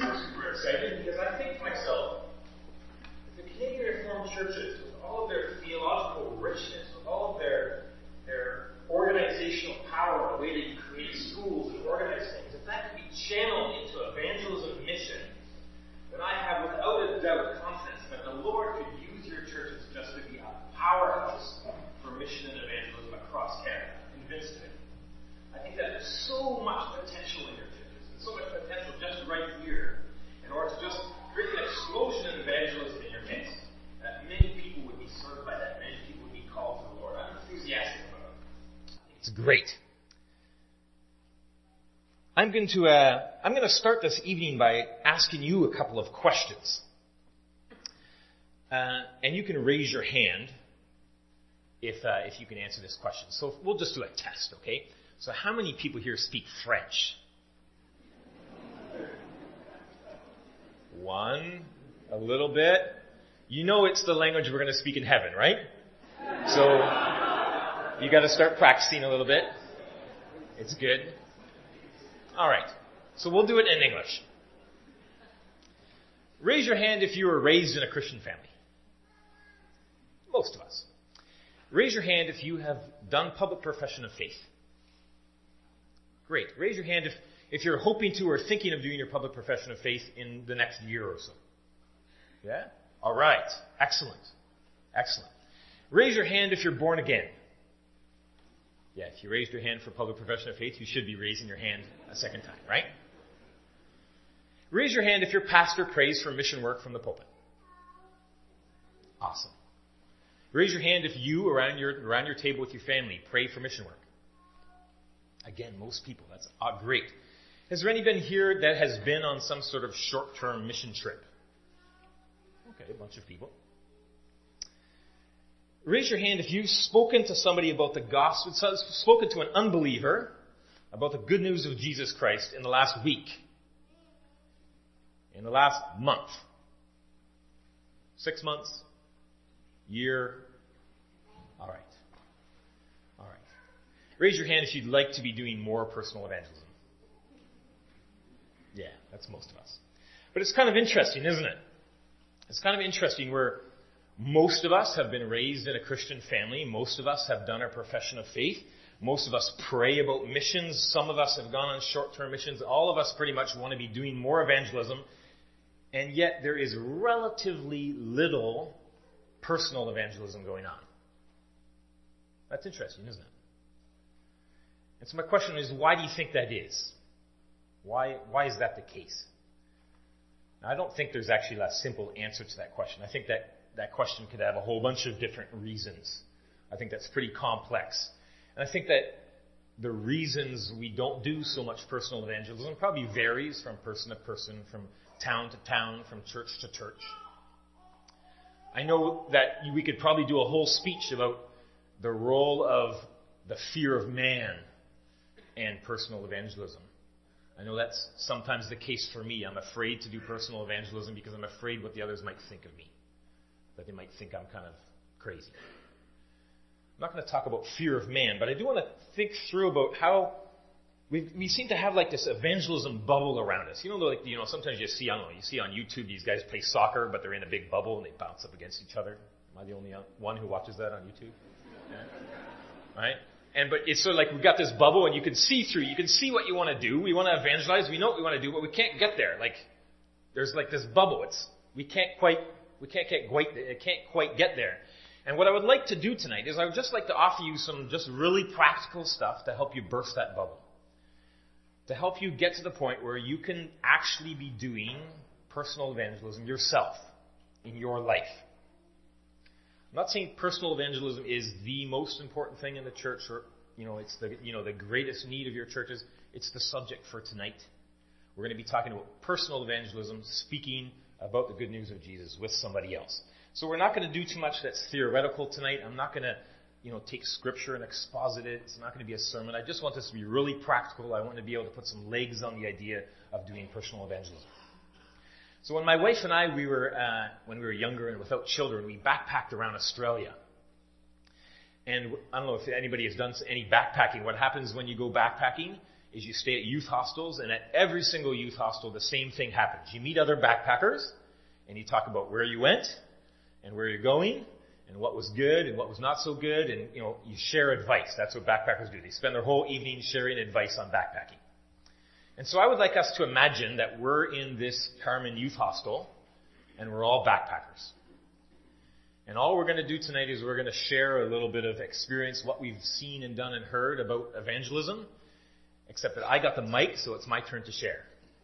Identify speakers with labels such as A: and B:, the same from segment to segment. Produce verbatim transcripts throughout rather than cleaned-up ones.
A: super, super excited because I think to myself, the Canadian Reformed churches, with all of their theological richness, with all of their, their organizational power, the way they create schools and organize things, if that could be channeled into evangelism and mission, then I have without a doubt confidence that the Lord could use your churches just to be a powerhouse for mission and evangelism across Canada. I'm convinced of it. I think that there's so much potential in your churches, and so much potential just right here, in order to just create an explosion in evangelism in your midst, that many people would be served by that, many people would be called to the Lord. I'm enthusiastic about it.
B: It's great. I'm going to uh, I'm going to start this evening by asking you a couple of questions, uh, and you can raise your hand if uh, if you can answer this question. So we'll just do a test, okay? So how many people here speak French? One, a little bit. You know it's the language we're going to speak in heaven, right? So you got to start practicing a little bit. It's good. All right. So we'll do it in English. Raise your hand if you were raised in a Christian family. Most of us. Raise your hand if you have done public profession of faith. Great. Raise your hand if, if you're hoping to or thinking of doing your public profession of faith in the next year or so. Yeah? All right. Excellent. Excellent. Raise your hand if you're born again. Yeah, if you raised your hand for public profession of faith, you should be raising your hand a second time, right? Raise your hand if your pastor prays for mission work from the pulpit. Awesome. Raise your hand if you, around your, around your table with your family, pray for mission work. Again, most people. That's uh, great. Has there anybody here that has been on some sort of short-term mission trip? Okay, a bunch of people. Raise your hand if you've spoken to somebody about the gospel, spoken to an unbeliever about the good news of Jesus Christ in the last week, in the last month, six months, year. All right. All right. Raise your hand if you'd like to be doing more personal evangelism. Yeah, that's most of us. But it's kind of interesting, isn't it? It's kind of interesting where most of us have been raised in a Christian family. Most of us have done our profession of faith. Most of us pray about missions. Some of us have gone on short-term missions. All of us pretty much want to be doing more evangelism. And yet there is relatively little personal evangelism going on. That's interesting, isn't it? And so my question is, why do you think that is? Why, why is that the case? Now, I don't think there's actually a simple answer to that question. I think that that question could have a whole bunch of different reasons. I think that's pretty complex. And I think that the reasons we don't do so much personal evangelism probably varies from person to person, from town to town, from church to church. I know that we could probably do a whole speech about the role of the fear of man and personal evangelism. I know that's sometimes the case for me. I'm afraid to do personal evangelism because I'm afraid what the others might think of me. That they might think I'm kind of crazy. I'm not going to talk about fear of man, but I do want to think through about how we we seem to have like this evangelism bubble around us. You know, like you know, sometimes you see, I don't know, you see on YouTube these guys play soccer, but they're in a big bubble and they bounce up against each other. Am I the only one who watches that on YouTube? Yeah. Right? And but it's sort of like we've got this bubble, and you can see through. You can see what you want to do. We want to evangelize. We know what we want to do, but we can't get there. Like there's like this bubble. It's we can't quite. We can't get quite, can't quite get there. And what I would like to do tonight is I would just like to offer you some just really practical stuff to help you burst that bubble. To help you get to the point where you can actually be doing personal evangelism yourself in your life. I'm not saying personal evangelism is the most important thing in the church or, you know, it's the, you know, the greatest need of your churches. It's the subject for tonight. We're going to be talking about personal evangelism, speaking about the good news of Jesus with somebody else. So we're not going to do too much that's theoretical tonight. I'm not going to, you know, take scripture and exposit it. It's not going to be a sermon. I just want this to be really practical. I want to be able to put some legs on the idea of doing personal evangelism. So when my wife and I, we were, uh, when we were younger and without children, we backpacked around Australia. And I don't know if anybody has done any backpacking. What happens when you go backpacking is you stay at youth hostels, and at every single youth hostel, the same thing happens. You meet other backpackers, and you talk about where you went, and where you're going, and what was good, and what was not so good, and, you know, you share advice. That's what backpackers do. They spend their whole evening sharing advice on backpacking. And so I would like us to imagine that we're in this Carmen Youth Hostel, and we're all backpackers. And all we're going to do tonight is we're going to share a little bit of experience, what we've seen and done and heard about evangelism, except that I got the mic, so it's my turn to share.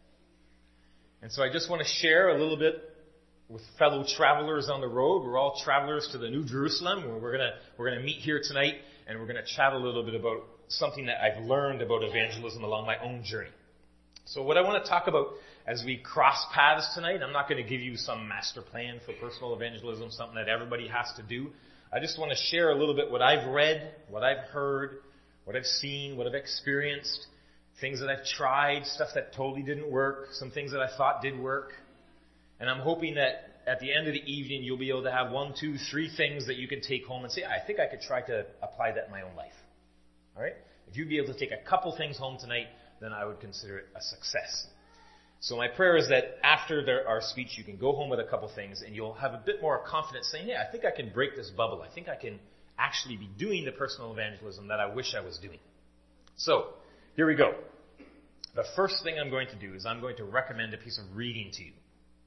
B: And so I just want to share a little bit with fellow travelers on the road. We're all travelers to the New Jerusalem, where we're going to, we're going to meet here tonight, and we're going to chat a little bit about something that I've learned about evangelism along my own journey. So what I want to talk about as we cross paths tonight, I'm not going to give you some master plan for personal evangelism, something that everybody has to do. I just want to share a little bit what I've read, what I've heard, what I've seen, what I've experienced, things that I've tried, stuff that totally didn't work, some things that I thought did work. And I'm hoping that at the end of the evening, you'll be able to have one, two, three things that you can take home and say, I think I could try to apply that in my own life. All right? If you'd be able to take a couple things home tonight, then I would consider it a success. So my prayer is that after there, our speech, you can go home with a couple things and you'll have a bit more confidence saying, hey, I think I can break this bubble. I think I can actually be doing the personal evangelism that I wish I was doing. So, here we go. The first thing I'm going to do is I'm going to recommend a piece of reading to you.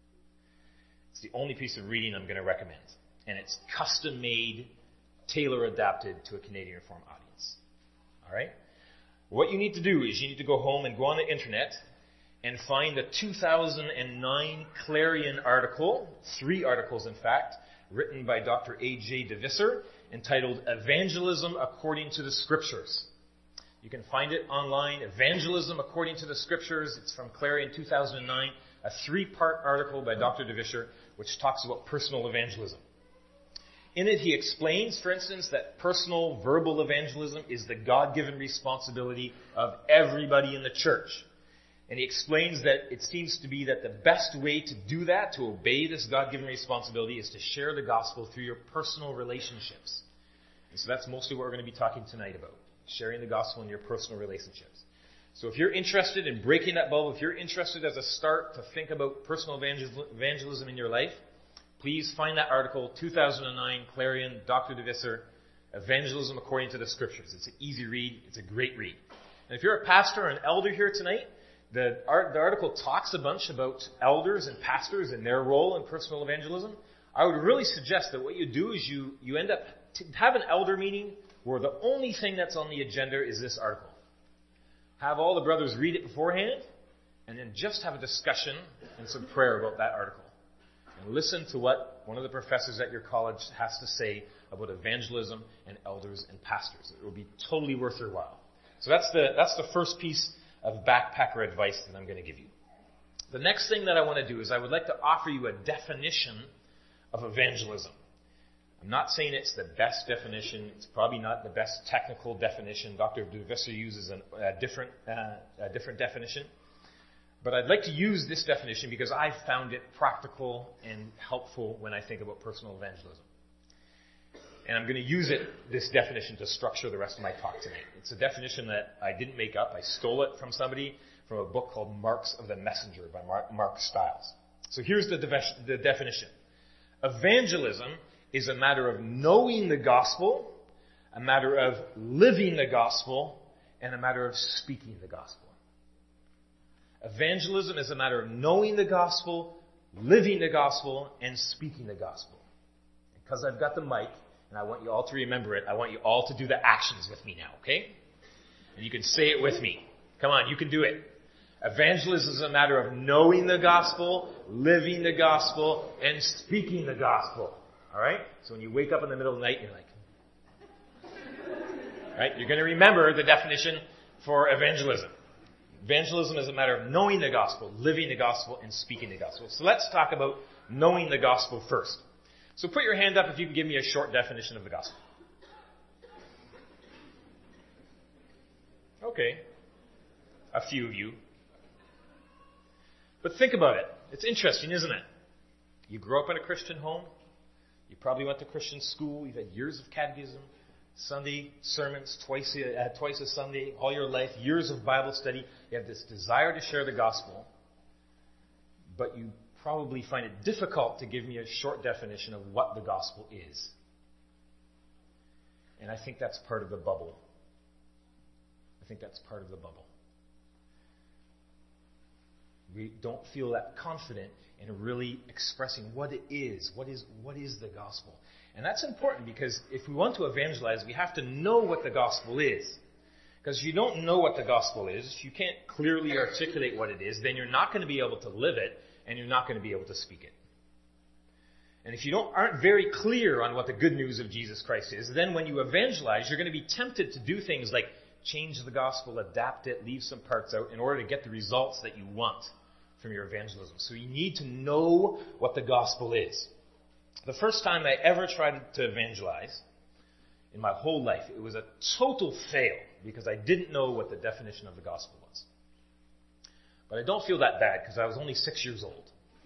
B: It's the only piece of reading I'm going to recommend. And it's custom made, tailor adapted to a Canadian Reformed audience. All right? What you need to do is you need to go home and go on the internet and find the two thousand nine Clarion article, three articles in fact, written by Doctor A J DeVisser, entitled Evangelism According to the Scriptures. You can find it online, Evangelism According to the Scriptures. It's from Clarion two thousand nine, a three-part article by Doctor DeVisser, which talks about personal evangelism. In it, he explains, for instance, that personal verbal evangelism is the God-given responsibility of everybody in the church. And he explains that it seems to be that the best way to do that, to obey this God-given responsibility, is to share the gospel through your personal relationships. And so that's mostly what we're going to be talking tonight about, sharing the gospel in your personal relationships. So if you're interested in breaking that bubble, if you're interested as a start to think about personal evangelism in your life, please find that article, two thousand nine, Clarion, Doctor DeVisser, Evangelism According to the Scriptures. It's an easy read. It's a great read. And if you're a pastor or an elder here tonight, the, art, the article talks a bunch about elders and pastors and their role in personal evangelism. I would really suggest that what you do is you, you end up to have an elder meeting where the only thing that's on the agenda is this article. Have all the brothers read it beforehand, and then just have a discussion and some prayer about that article. And listen to what one of the professors at your college has to say about evangelism and elders and pastors. It will be totally worth your while. So that's the, that's the first piece of backpacker advice that I'm going to give you. The next thing that I want to do is I would like to offer you a definition of evangelism. I'm not saying it's the best definition. It's probably not the best technical definition. Doctor DeVisser uses an, a different, uh, a different definition. But I'd like to use this definition because I found it practical and helpful when I think about personal evangelism. And I'm going to use it, this definition, to structure the rest of my talk tonight. It's a definition that I didn't make up. I stole it from somebody from a book called Marks of the Messenger by Mark, Mark Stiles. So here's the, de- the definition. Evangelism is a matter of knowing the gospel, a matter of living the gospel, and a matter of speaking the gospel. Evangelism is a matter of knowing the gospel, living the gospel, and speaking the gospel. Because I've got the mic, and I want you all to remember it, I want you all to do the actions with me now, okay? And you can say it with me. Come on, you can do it. Evangelism is a matter of knowing the gospel, living the gospel, and speaking the gospel. All right? So when you wake up in the middle of the night, you're like, right? You're going to remember the definition for evangelism. Evangelism is a matter of knowing the gospel, living the gospel, and speaking the gospel. So let's talk about knowing the gospel first. So put your hand up if you can give me a short definition of the gospel. Okay. A few of you. But think about it. It's interesting, isn't it? You grew up in a Christian home. You probably went to Christian school. You've had years of catechism, Sunday sermons, twice a, uh, twice a Sunday, all your life, years of Bible study. You have this desire to share the gospel, but you probably find it difficult to give me a short definition of what the gospel is. And I think that's part of the bubble. I think that's part of the bubble. We don't feel that confident in really expressing what it is. What is, what is the gospel? And that's important because if we want to evangelize, we have to know what the gospel is. Because if you don't know what the gospel is, if you can't clearly articulate what it is, then you're not going to be able to live it, and you're not going to be able to speak it. And if you don't, aren't very clear on what the good news of Jesus Christ is, then when you evangelize, you're going to be tempted to do things like change the gospel, adapt it, leave some parts out in order to get the results that you want from your evangelism. So you need to know what the gospel is. The first time I ever tried to evangelize in my whole life, it was a total fail because I didn't know what the definition of the gospel was. But I don't feel that bad because I was only six years old.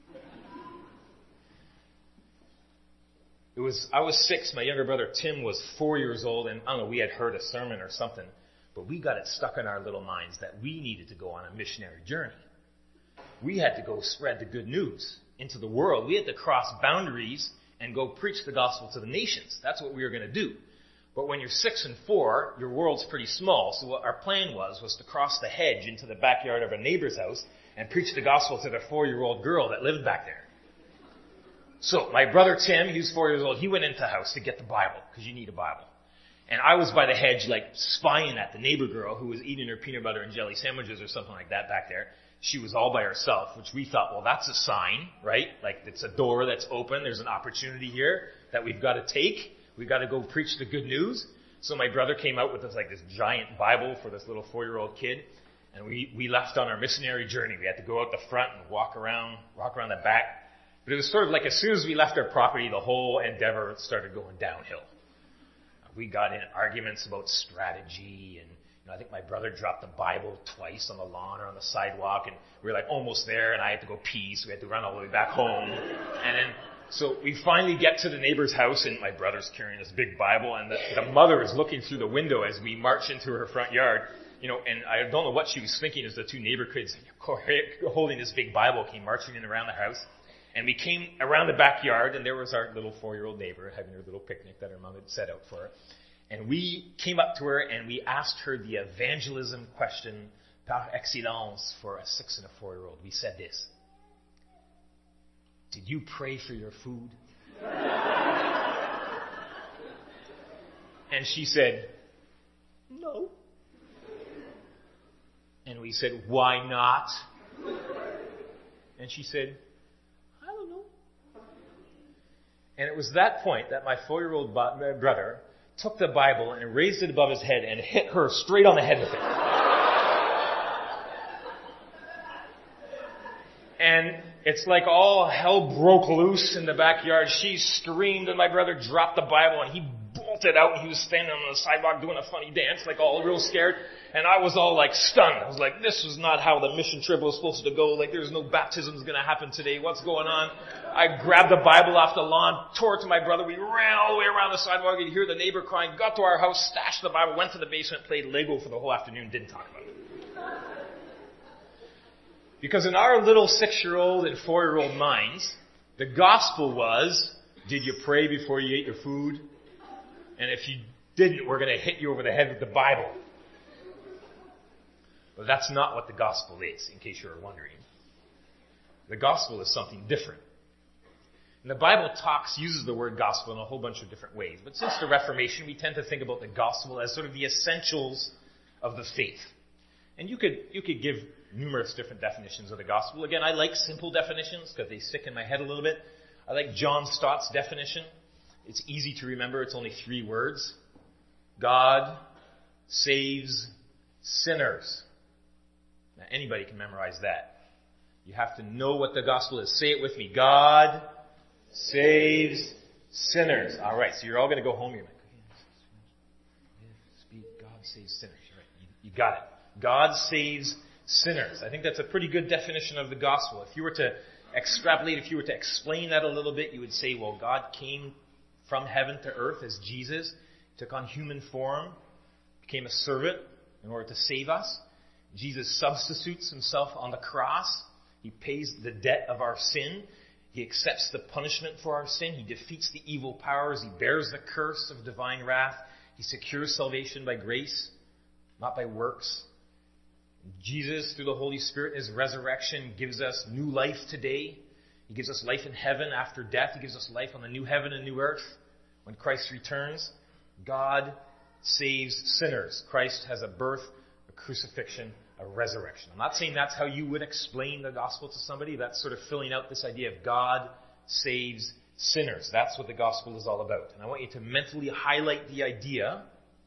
B: It was, I was six, my younger brother Tim was four years old, and I don't know, we had heard a sermon or something, but we got it stuck in our little minds that we needed to go on a missionary journey. We had to go spread the good news into the world. We had to cross boundaries and go preach the gospel to the nations. That's what we were going to do. But when you're six and four, your world's pretty small, so what our plan was, was to cross the hedge into the backyard of a neighbor's house and preach the gospel to the four-year-old girl that lived back there. So my brother Tim, he was four years old, he went into the house to get the Bible, because you need a Bible. And I was by the hedge, like, spying at the neighbor girl who was eating her peanut butter and jelly sandwiches or something like that back there. She was all by herself, which we thought, well, that's a sign, right? Like, it's a door that's open. There's an opportunity here that we've got to take. We've got to go preach the good news. So my brother came out with this, like, this giant Bible for this little four-year-old kid. And we, we left on our missionary journey. We had to go out the front and walk around, walk around the back. But it was sort of like as soon as we left our property, the whole endeavor started going downhill. We got in arguments about strategy, and you know, I think my brother dropped the Bible twice on the lawn or on the sidewalk, and we were like almost there, and I had to go pee, so we had to run all the way back home. And then, so we finally get to the neighbor's house, and my brother's carrying this big Bible, and the, the mother is looking through the window as we march into her front yard. You know, and I don't know what she was thinking as the two neighbor kids holding this big Bible came marching in around the house. And we came around the backyard, and there was our little four-year-old neighbor having her little picnic that her mom had set out for her. And we came up to her, and we asked her the evangelism question par excellence for a six and a four-year-old. We said this: did you pray for your food? And she said, no. And we said, why not? And she said, and it was that point that my four-year-old brother took the Bible and raised it above his head and hit her straight on the head with it. And it's like all hell broke loose in the backyard. She screamed, and my brother dropped the Bible, and he bolted out, and he was standing on the sidewalk doing a funny dance, like all real scared. And I was all like stunned. I was like, this was not how the mission trip was supposed to go. Like, there's no baptisms going to happen today. What's going on? I grabbed the Bible off the lawn, tore it to my brother. We ran all the way around the sidewalk. You'd hear the neighbor crying, got to our house, stashed the Bible, went to the basement, played Lego for the whole afternoon, didn't talk about it. Because in our little six-year-old and four-year-old minds, the gospel was, did you pray before you ate your food? And if you didn't, we're going to hit you over the head with the Bible. But that's not what the gospel is, in case you're wondering. The gospel is something different. And the Bible talks, uses the word gospel in a whole bunch of different ways. But since the Reformation, we tend to think about the gospel as sort of the essentials of the faith. And you could, you could give numerous different definitions of the gospel. Again, I like simple definitions because they stick in my head a little bit. I like John Stott's definition. It's easy to remember. It's only three words. God saves sinners. Now, anybody can memorize that. You have to know what the gospel is. Say it with me. God saves sinners. All right, so you're all going to go home. You're like, speak. God saves sinners. Right. You, you got it. God saves sinners. I think that's a pretty good definition of the gospel. If you were to extrapolate, if you were to explain that a little bit, you would say, well, God came from heaven to earth as Jesus took on human form, became a servant in order to save us. Jesus substitutes himself on the cross. He pays the debt of our sin. He accepts the punishment for our sin. He defeats the evil powers. He bears the curse of divine wrath. He secures salvation by grace, not by works. Jesus, through the Holy Spirit, his resurrection, gives us new life today. He gives us life in heaven after death. He gives us life on the new heaven and new earth when Christ returns. God saves sinners. Christ has a birth, a crucifixion, a resurrection. I'm not saying that's how you would explain the gospel to somebody. That's sort of filling out this idea of God saves sinners. That's what the gospel is all about. And I want you to mentally highlight the idea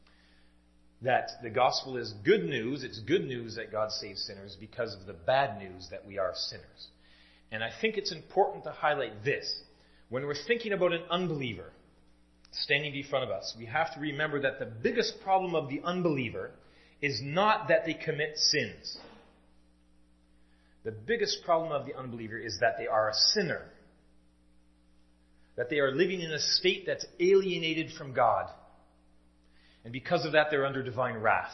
B: that the gospel is good news. It's good news that God saves sinners because of the bad news that we are sinners. And I think it's important to highlight this. When we're thinking about an unbeliever standing in front of us, we have to remember that the biggest problem of the unbeliever is not that they commit sins. The biggest problem of the unbeliever is that they are a sinner. That they are living in a state that's alienated from God. And because of that, they're under divine wrath.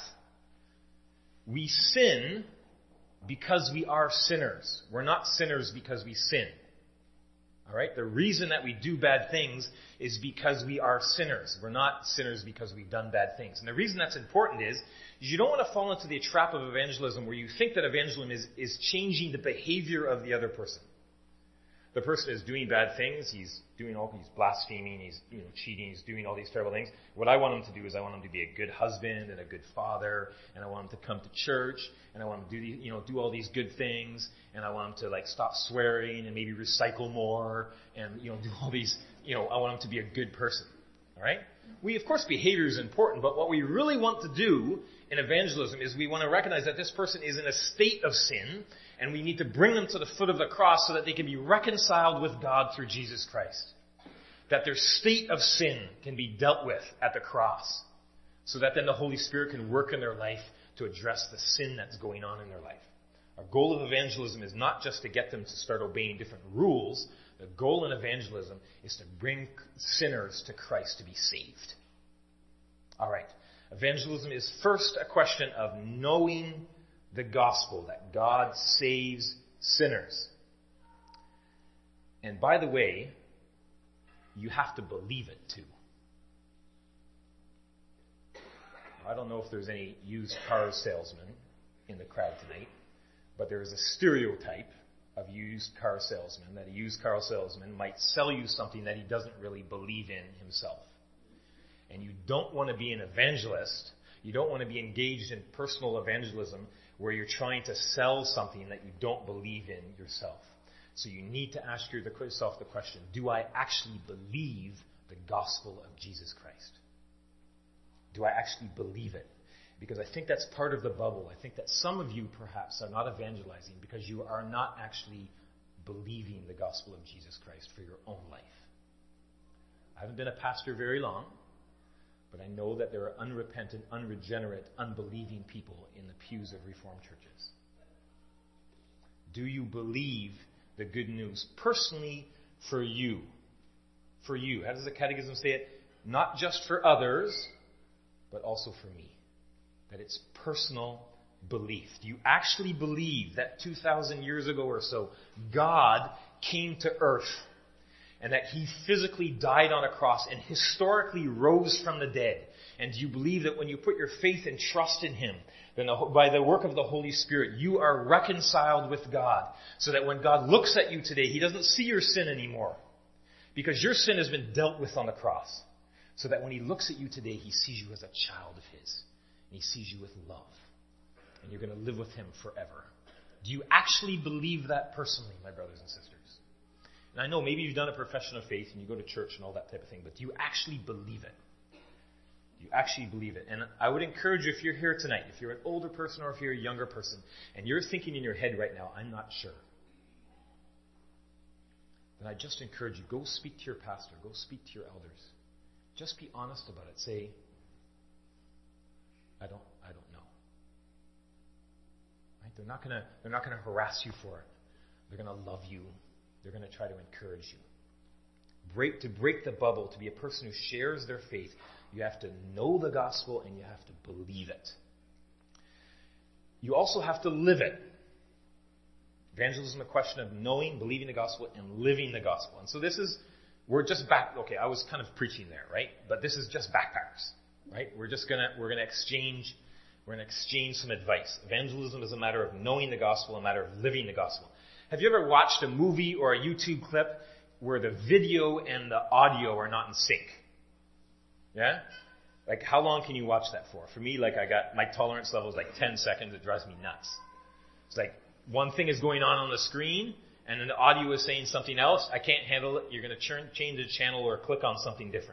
B: We sin because we are sinners. We're not sinners because we sin. All right? The reason that we do bad things is because we are sinners. We're not sinners because we've done bad things. And the reason that's important is, is you don't want to fall into the trap of evangelism where you think that evangelism is, is changing the behavior of the other person. The person is doing bad things. He's doing all, he's blaspheming. He's, you know, cheating. He's doing all these terrible things. What I want him to do is I want him to be a good husband and a good father, and I want him to come to church, and I want him to do, the, you know, do all these good things, and I want him to like stop swearing and maybe recycle more, and you know, do all these, you know, I want him to be a good person. All right? We, of course, behavior is important, but what we really want to do in evangelism is we want to recognize that this person is in a state of sin, and we need to bring them to the foot of the cross so that they can be reconciled with God through Jesus Christ. That their state of sin can be dealt with at the cross, so that then the Holy Spirit can work in their life to address the sin that's going on in their life. Our goal of evangelism is not just to get them to start obeying different rules. The goal in evangelism is to bring sinners to Christ to be saved. All right. Evangelism is first a question of knowing the gospel, that God saves sinners. And by the way, you have to believe it too. I don't know if there's any used car salesmen in the crowd tonight, but there is a stereotype of used car salesman, that a used car salesman might sell you something that he doesn't really believe in himself. And you don't want to be an evangelist. You don't want to be engaged in personal evangelism where you're trying to sell something that you don't believe in yourself. So you need to ask yourself the question, do I actually believe the gospel of Jesus Christ? Do I actually believe it? Because I think that's part of the bubble. I think that some of you perhaps are not evangelizing because you are not actually believing the gospel of Jesus Christ for your own life. I haven't been a pastor very long, but I know that there are unrepentant, unregenerate, unbelieving people in the pews of Reformed churches. Do you believe the good news personally for you? For you. How does the Catechism say it? Not just for others, but also for me. That it's personal belief. Do you actually believe that two thousand years ago or so, God came to earth and that he physically died on a cross and historically rose from the dead? And do you believe that when you put your faith and trust in him, then by the work of the Holy Spirit, you are reconciled with God, so that when God looks at you today, he doesn't see your sin anymore, because your sin has been dealt with on the cross, so that when he looks at you today, he sees you as a child of his, and he sees you with love, and you're going to live with him forever. Do you actually believe that personally, my brothers and sisters? And I know maybe you've done a profession of faith and you go to church and all that type of thing, but do you actually believe it? Do you actually believe it? And I would encourage you, if you're here tonight, if you're an older person or if you're a younger person, and you're thinking in your head right now, I'm not sure, then I just encourage you, go speak to your pastor, go speak to your elders. Just be honest about it. Say, I don't, I don't know. Right? They're not gonna, they're not gonna harass you for it. They're gonna love you. They're going to try to encourage you. break, to break the bubble, to be a person who shares their faith, you have to know the gospel and you have to believe it. You also have to live it. Evangelism is a question of knowing, believing the gospel, and living the gospel. And so this is, we're just back, okay, I was kind of preaching there, right? But this is just backpackers, right? We're just gonna, we're gonna exchange, we're gonna exchange some advice. Evangelism is a matter of knowing the gospel, a matter of living the gospel. Have you ever watched a movie or a YouTube clip where the video and the audio are not in sync? Yeah? Like, how long can you watch that for? For me, like, I got, my tolerance level is like ten seconds. It drives me nuts. It's like, one thing is going on on the screen, and then the audio is saying something else. I can't handle it. You're going to churn, change the channel or click on something different.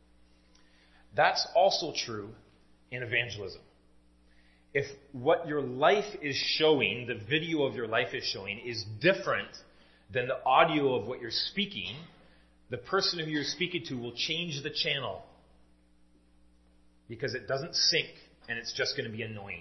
B: That's also true in evangelism. If what your life is showing, the video of your life is showing, is different than the audio of what you're speaking, the person who you're speaking to will change the channel because it doesn't sync and it's just going to be annoying.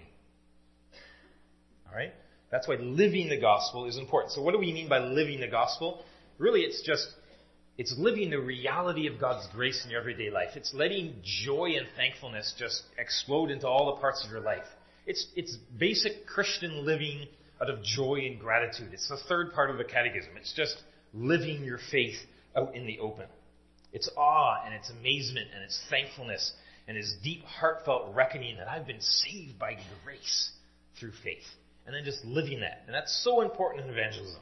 B: All right? That's why living the gospel is important. So what do we mean by living the gospel? Really, it's just, it's living the reality of God's grace in your everyday life. It's letting joy and thankfulness just explode into all the parts of your life. It's, it's basic Christian living out of joy and gratitude. It's the third part of the catechism. It's just living your faith out in the open. It's awe and it's amazement and it's thankfulness and it's deep heartfelt reckoning that I've been saved by grace through faith. And then just living that. And that's so important in evangelism.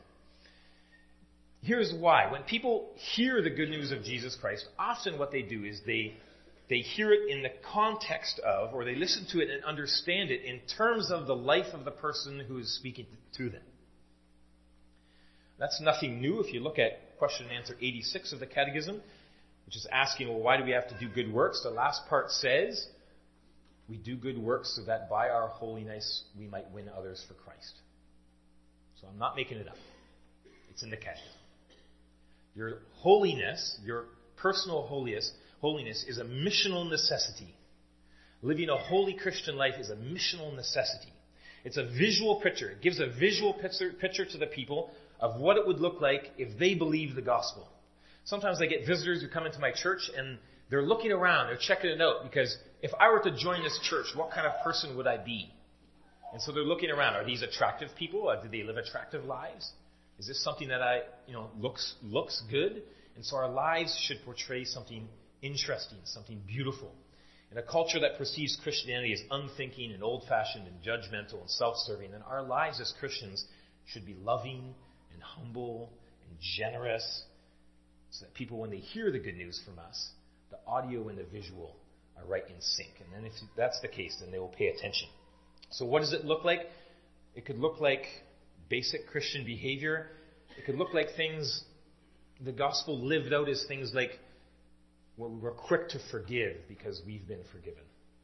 B: Here's why. When people hear the good news of Jesus Christ, often what they do is they they hear it in the context of, or they listen to it and understand it in terms of the life of the person who is speaking to them. That's nothing new. If you look at question and answer eighty-six of the Catechism, which is asking, well, why do we have to do good works? The last part says, we do good works so that by our holiness we might win others for Christ. So I'm not making it up. It's in the Catechism. Your holiness, your personal holiness, holiness is a missional necessity. Living a holy Christian life is a missional necessity. It's a visual picture. It gives a visual picture, picture to the people of what it would look like if they believed the gospel. Sometimes I get visitors who come into my church and they're looking around, they're checking it out, because if I were to join this church, what kind of person would I be? And so they're looking around. Are these attractive people? Do they live attractive lives? Is this something that I, you know, looks looks good? And so our lives should portray something interesting, something beautiful. In a culture that perceives Christianity as unthinking and old-fashioned and judgmental and self-serving, then our lives as Christians should be loving and humble and generous, so that people, when they hear the good news from us, the audio and the visual are right in sync. And then if that's the case, then they will pay attention. So what does it look like? It could look like basic Christian behavior. It could look like things, the gospel lived out as things like, well, we're quick to forgive because we've been forgiven.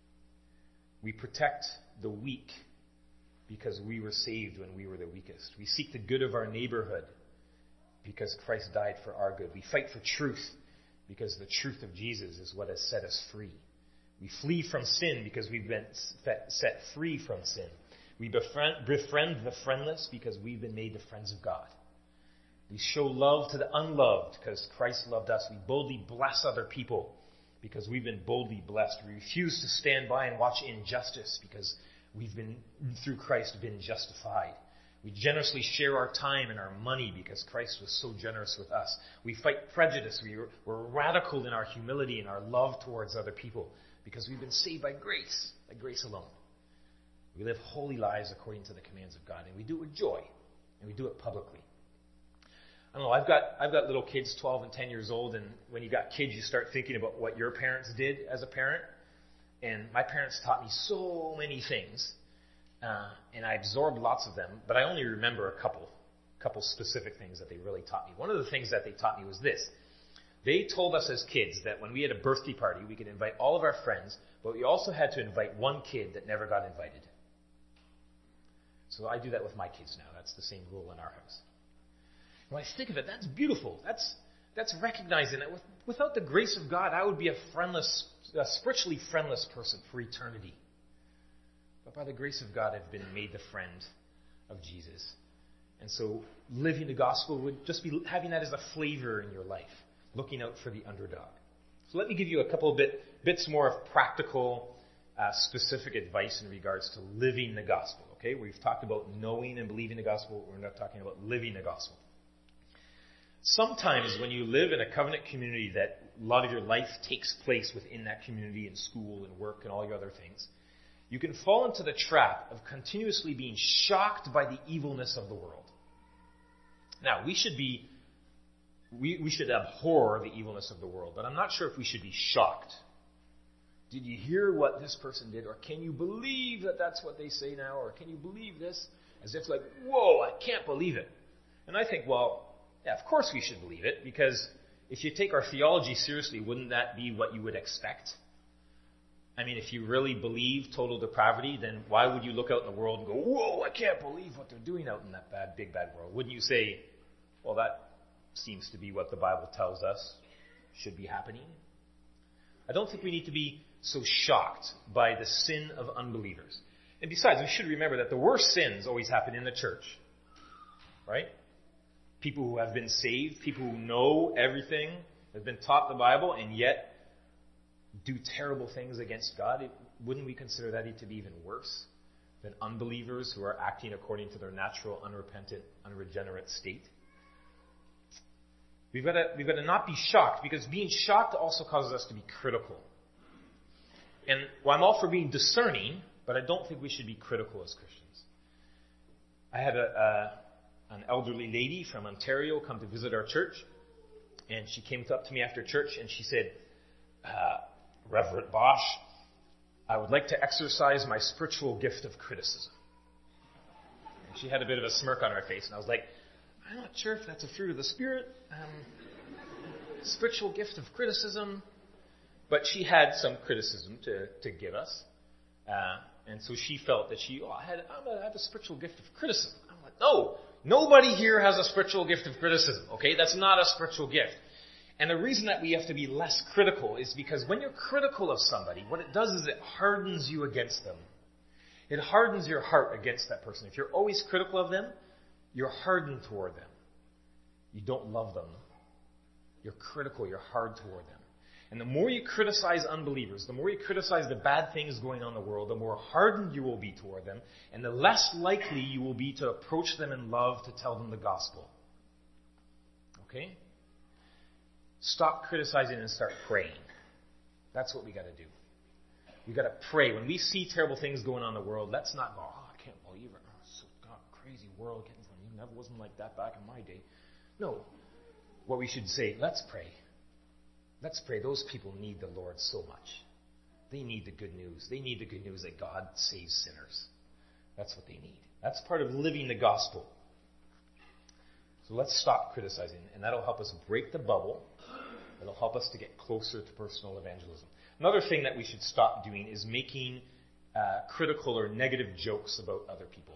B: We protect the weak because we were saved when we were the weakest. We seek the good of our neighborhood because Christ died for our good. We fight for truth because the truth of Jesus is what has set us free. We flee from sin because we've been set free from sin. We befriend, befriend the friendless because we've been made the friends of God. We show love to the unloved because Christ loved us. We boldly bless other people because we've been boldly blessed. We refuse to stand by and watch injustice because we've been, through Christ, been justified. We generously share our time and our money because Christ was so generous with us. We fight prejudice. We, we're radical in our humility and our love towards other people because we've been saved by grace, by grace alone. We live holy lives according to the commands of God, and we do it with joy, and we do it publicly. I don't know, I've got I've got little kids, twelve and ten years old, and when you got kids, you start thinking about what your parents did as a parent. And my parents taught me so many things, uh, and I absorbed lots of them, but I only remember a couple, couple specific things that they really taught me. One of the things that they taught me was this. They told us as kids that when we had a birthday party, we could invite all of our friends, but we also had to invite one kid that never got invited. So I do that with my kids now. That's the same rule in our house. When I think of it, that's beautiful. That's that's recognizing that with, without the grace of God, I would be a friendless, a spiritually friendless person for eternity. But by the grace of God, I've been made the friend of Jesus. And so living the gospel would just be having that as a flavor in your life. looking out for the underdog. So let me give you a couple of bit, bits more of practical, uh, specific advice in regards to living the gospel. Okay, we've talked about knowing and believing the gospel. We're not talking about living the gospel. Sometimes when you live in a covenant community that a lot of your life takes place within that community, in school and work and all your other things, you can fall into the trap of continuously being shocked by the evilness of the world. Now, we should be, we, we should abhor the evilness of the world, but I'm not sure if we should be shocked. Did you hear what this person did? Or can you believe that that's what they say now? Or can you believe this? As if like, whoa, I can't believe it. And I think, well, yeah, of course we should believe it, because if you take our theology seriously, wouldn't that be what you would expect? I mean, if you really believe total depravity, then why would you look out in the world and go, whoa, I can't believe what they're doing out in that bad, big, bad world? Wouldn't you say, well, that seems to be what the Bible tells us should be happening? I don't think we need to be so shocked by the sin of unbelievers. And besides, we should remember that the worst sins always happen in the church. Right? People who have been saved, people who know everything, have been taught the Bible, and yet do terrible things against God. It, wouldn't we consider that to be even worse than unbelievers who are acting according to their natural, unrepentant, unregenerate state? We've got to, we've got to not be shocked, because being shocked also causes us to be critical. And well, I'm all for being discerning, but I don't think we should be critical as Christians. I had a, a, an elderly lady from Ontario come to visit our church, and she came up to me after church and she said, uh, Reverend Bosch, I would like to exercise my spiritual gift of criticism. And she had a bit of a smirk on her face, and I was like, I'm not sure if that's a fruit of the Spirit. Um, spiritual gift of criticism. But she had some criticism to, to give us. Uh, and so she felt that she, oh, I, had, I have a spiritual gift of criticism. I'm like, no, nobody here has a spiritual gift of criticism, okay? That's not a spiritual gift. And the reason that we have to be less critical is because when you're critical of somebody, what it does is it hardens you against them. It hardens your heart against that person. If you're always critical of them, you're hardened toward them. You don't love them. You're critical. You're hard toward them. And the more you criticize unbelievers, the more you criticize the bad things going on in the world, the more hardened you will be toward them, and the less likely you will be to approach them in love to tell them the gospel. Okay? Stop criticizing and start praying. That's what we got to do. We got to pray. When we see terrible things going on in the world, let's not go, oh, I can't believe it. Oh, so God, crazy world. It never wasn't like that back in my day. No. What we should say, let's pray. Let's pray. Those people need the Lord so much. They need the good news. They need the good news that God saves sinners. That's what they need. That's part of living the gospel. So let's stop criticizing, and that'll help us break the bubble. It'll help us to get closer to personal evangelism. Another thing that we should stop doing is making uh, critical or negative jokes about other people.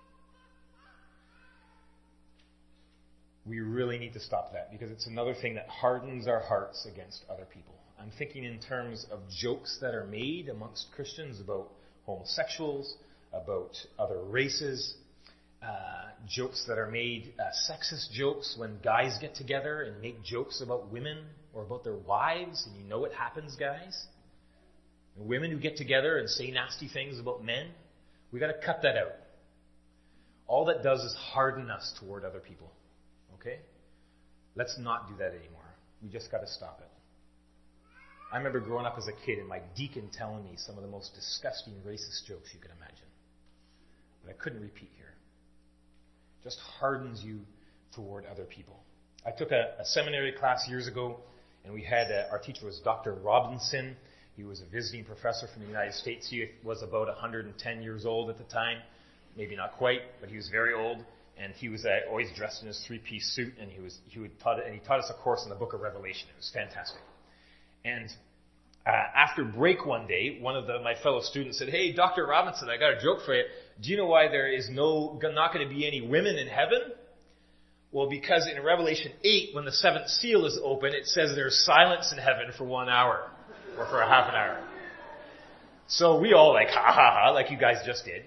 B: We really need to stop that, because it's another thing that hardens our hearts against other people. I'm thinking in terms of jokes that are made amongst Christians about homosexuals, about other races, uh, jokes that are made, uh, sexist jokes when guys get together and make jokes about women or about their wives, and you know it happens, guys. And women who get together and say nasty things about men, we got to cut that out. All that does is harden us toward other people. Okay? Let's not do that anymore. We just got to stop it. I remember growing up as a kid and my deacon telling me some of the most disgusting racist jokes you could imagine. But I couldn't repeat here. It just hardens you toward other people. I took a, a seminary class years ago, and we had a, our teacher was Doctor Robinson. He was a visiting professor from the United States. He was about one hundred ten years old at the time. Maybe not quite, but he was very old. And he was uh, always dressed in his three-piece suit, and he was he would taught and he taught us a course in the Book of Revelation. It was fantastic. And uh, after break one day, one of the, my fellow students said, "Hey, Doctor Robinson, I got a joke for you. Do you know why there is no not going to be any women in heaven?" Well, because in Revelation eight, when the seventh seal is open, it says there's silence in heaven for one hour or for a half an hour. So we all like ha ha ha, like you guys just did.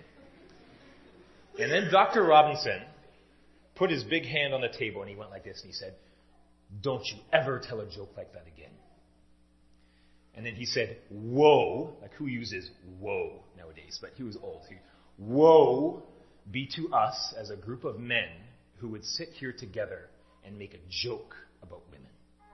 B: And then Doctor Robinson put his big hand on the table and he went like this and he said, don't you ever tell a joke like that again. And then he said, woe, like who uses woe nowadays? But he was old. He, woe be to us as a group of men who would sit here together and make a joke about women.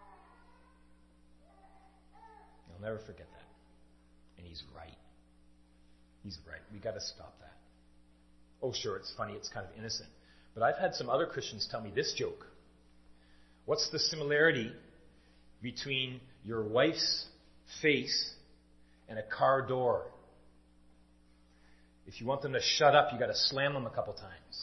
B: I'll never forget that. And he's right. He's right. We got to stop that. Oh, sure, it's funny. It's kind of innocent. But I've had some other Christians tell me this joke. What's the similarity between your wife's face and a car door? If you want them to shut up, you got to slam them a couple times.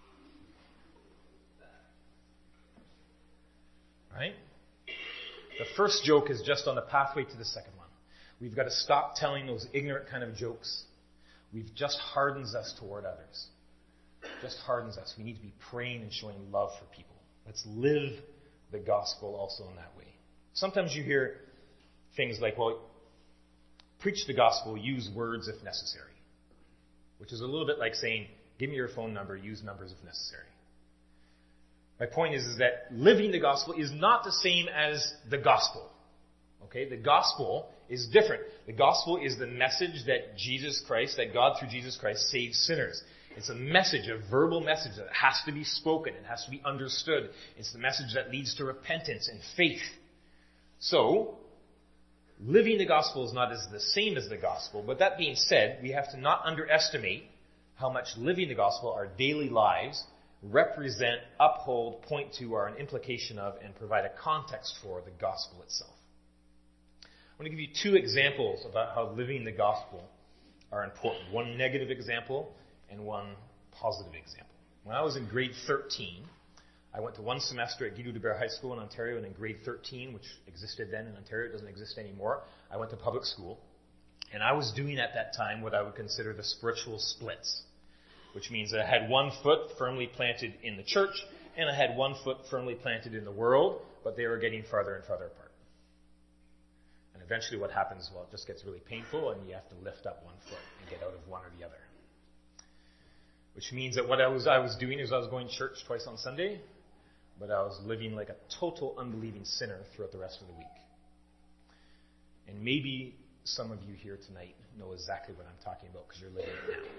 B: Right? The first joke is just on the pathway to the second one. We've got to stop telling those ignorant kind of jokes. We've just hardens us toward others. Just hardens us. We need to be praying and showing love for people. Let's live the gospel also in that way. Sometimes you hear things like, well, preach the gospel, use words if necessary. Which is a little bit like saying, give me your phone number, use numbers if necessary. My point is, is that living the gospel is not the same as the gospel. Okay? The gospel is different. The gospel is the message that Jesus Christ, that God through Jesus Christ saves sinners. It's a message, a verbal message that has to be spoken. It has to be understood. It's the message that leads to repentance and faith. So, living the gospel is not as the same as the gospel. But that being said, we have to not underestimate how much living the gospel, our daily lives, represent, uphold, point to, are an implication of, and provide a context for the gospel itself. I'm going to give you two examples about how living the gospel are important. One negative example and one positive example. When I was in grade thirteen, I went to one semester at Guido de Bear High School in Ontario, and in grade thirteen, which existed then in Ontario, it doesn't exist anymore, I went to public school. And I was doing at that time what I would consider the spiritual splits, which means that I had one foot firmly planted in the church, and I had one foot firmly planted in the world, but they were getting farther and farther apart. And eventually what happens, well, it just gets really painful, and you have to lift up one foot and get out of one or the other. Which means that what I was I was doing is I was going to church twice on Sunday, but I was living like a total unbelieving sinner throughout the rest of the week. And maybe some of you here tonight know exactly what I'm talking about because you're living it now.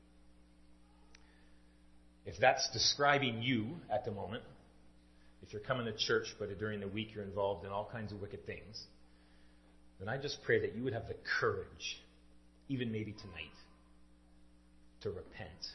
B: If that's describing you at the moment, if you're coming to church but during the week you're involved in all kinds of wicked things, then I just pray that you would have the courage, even maybe tonight, to repent,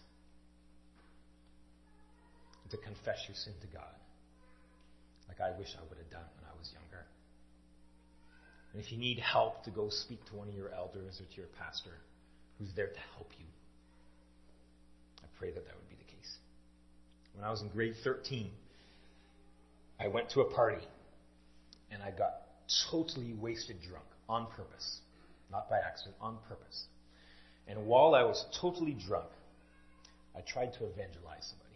B: and to confess your sin to God, like I wish I would have done when I was younger. And if you need help, to go speak to one of your elders or to your pastor who's there to help you. I pray that that would be the case. When I was in grade thirteen, I went to a party and I got totally wasted drunk on purpose. Not by accident, on purpose. And while I was totally drunk, I tried to evangelize somebody.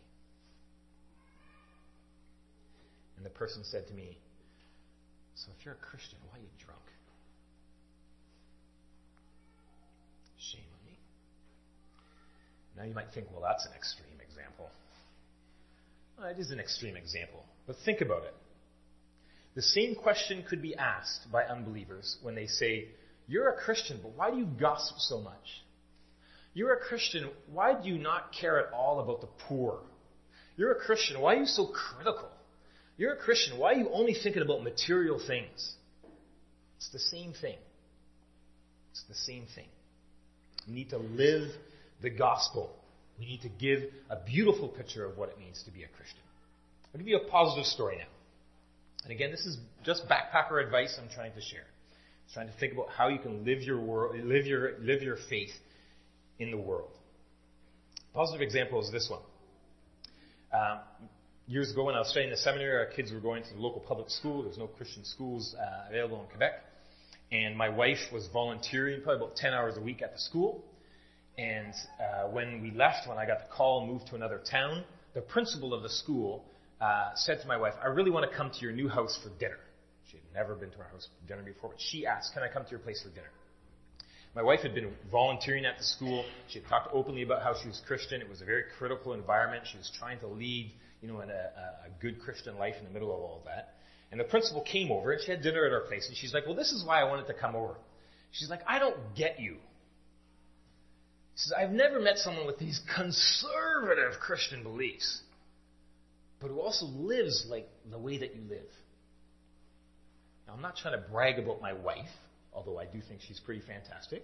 B: And the person said to me, so if you're a Christian, why are you drunk? Shame on me. Now you might think, well, that's an extreme example. Well, it is an extreme example. But think about it. The same question could be asked by unbelievers when they say, you're a Christian, but why do you gossip so much? You're a Christian, why do you not care at all about the poor? You're a Christian, why are you so critical? You're a Christian, why are you only thinking about material things? It's the same thing. It's the same thing. We need to live the gospel. We need to give a beautiful picture of what it means to be a Christian. I'll give you a positive story now. And again, this is just backpacker advice I'm trying to share. I'm trying to think about how you can live your world, live your live your faith in the world. A positive example is this one. Um, years ago when I was studying in the seminary, our kids were going to the local public school. There's no Christian schools uh, available in Quebec. And my wife was volunteering probably about ten hours a week at the school. And uh, when we left, when I got the call and moved to another town, the principal of the school uh, said to my wife, I really want to come to your new house for dinner. She had never been to our house for dinner before, but she asked, can I come to your place for dinner? My wife had been volunteering at the school. She had talked openly about how she was Christian. It was a very critical environment. She was trying to lead, you know, in a, a good Christian life in the middle of all of that. And And the principal came over, and she had dinner at our place, and she's like, well, this is why I wanted to come over. She's like, I don't get you. She says, I've never met someone with these conservative Christian beliefs, but who also lives like the way that you live. Now, I'm not trying to brag about my wife, although I do think she's pretty fantastic.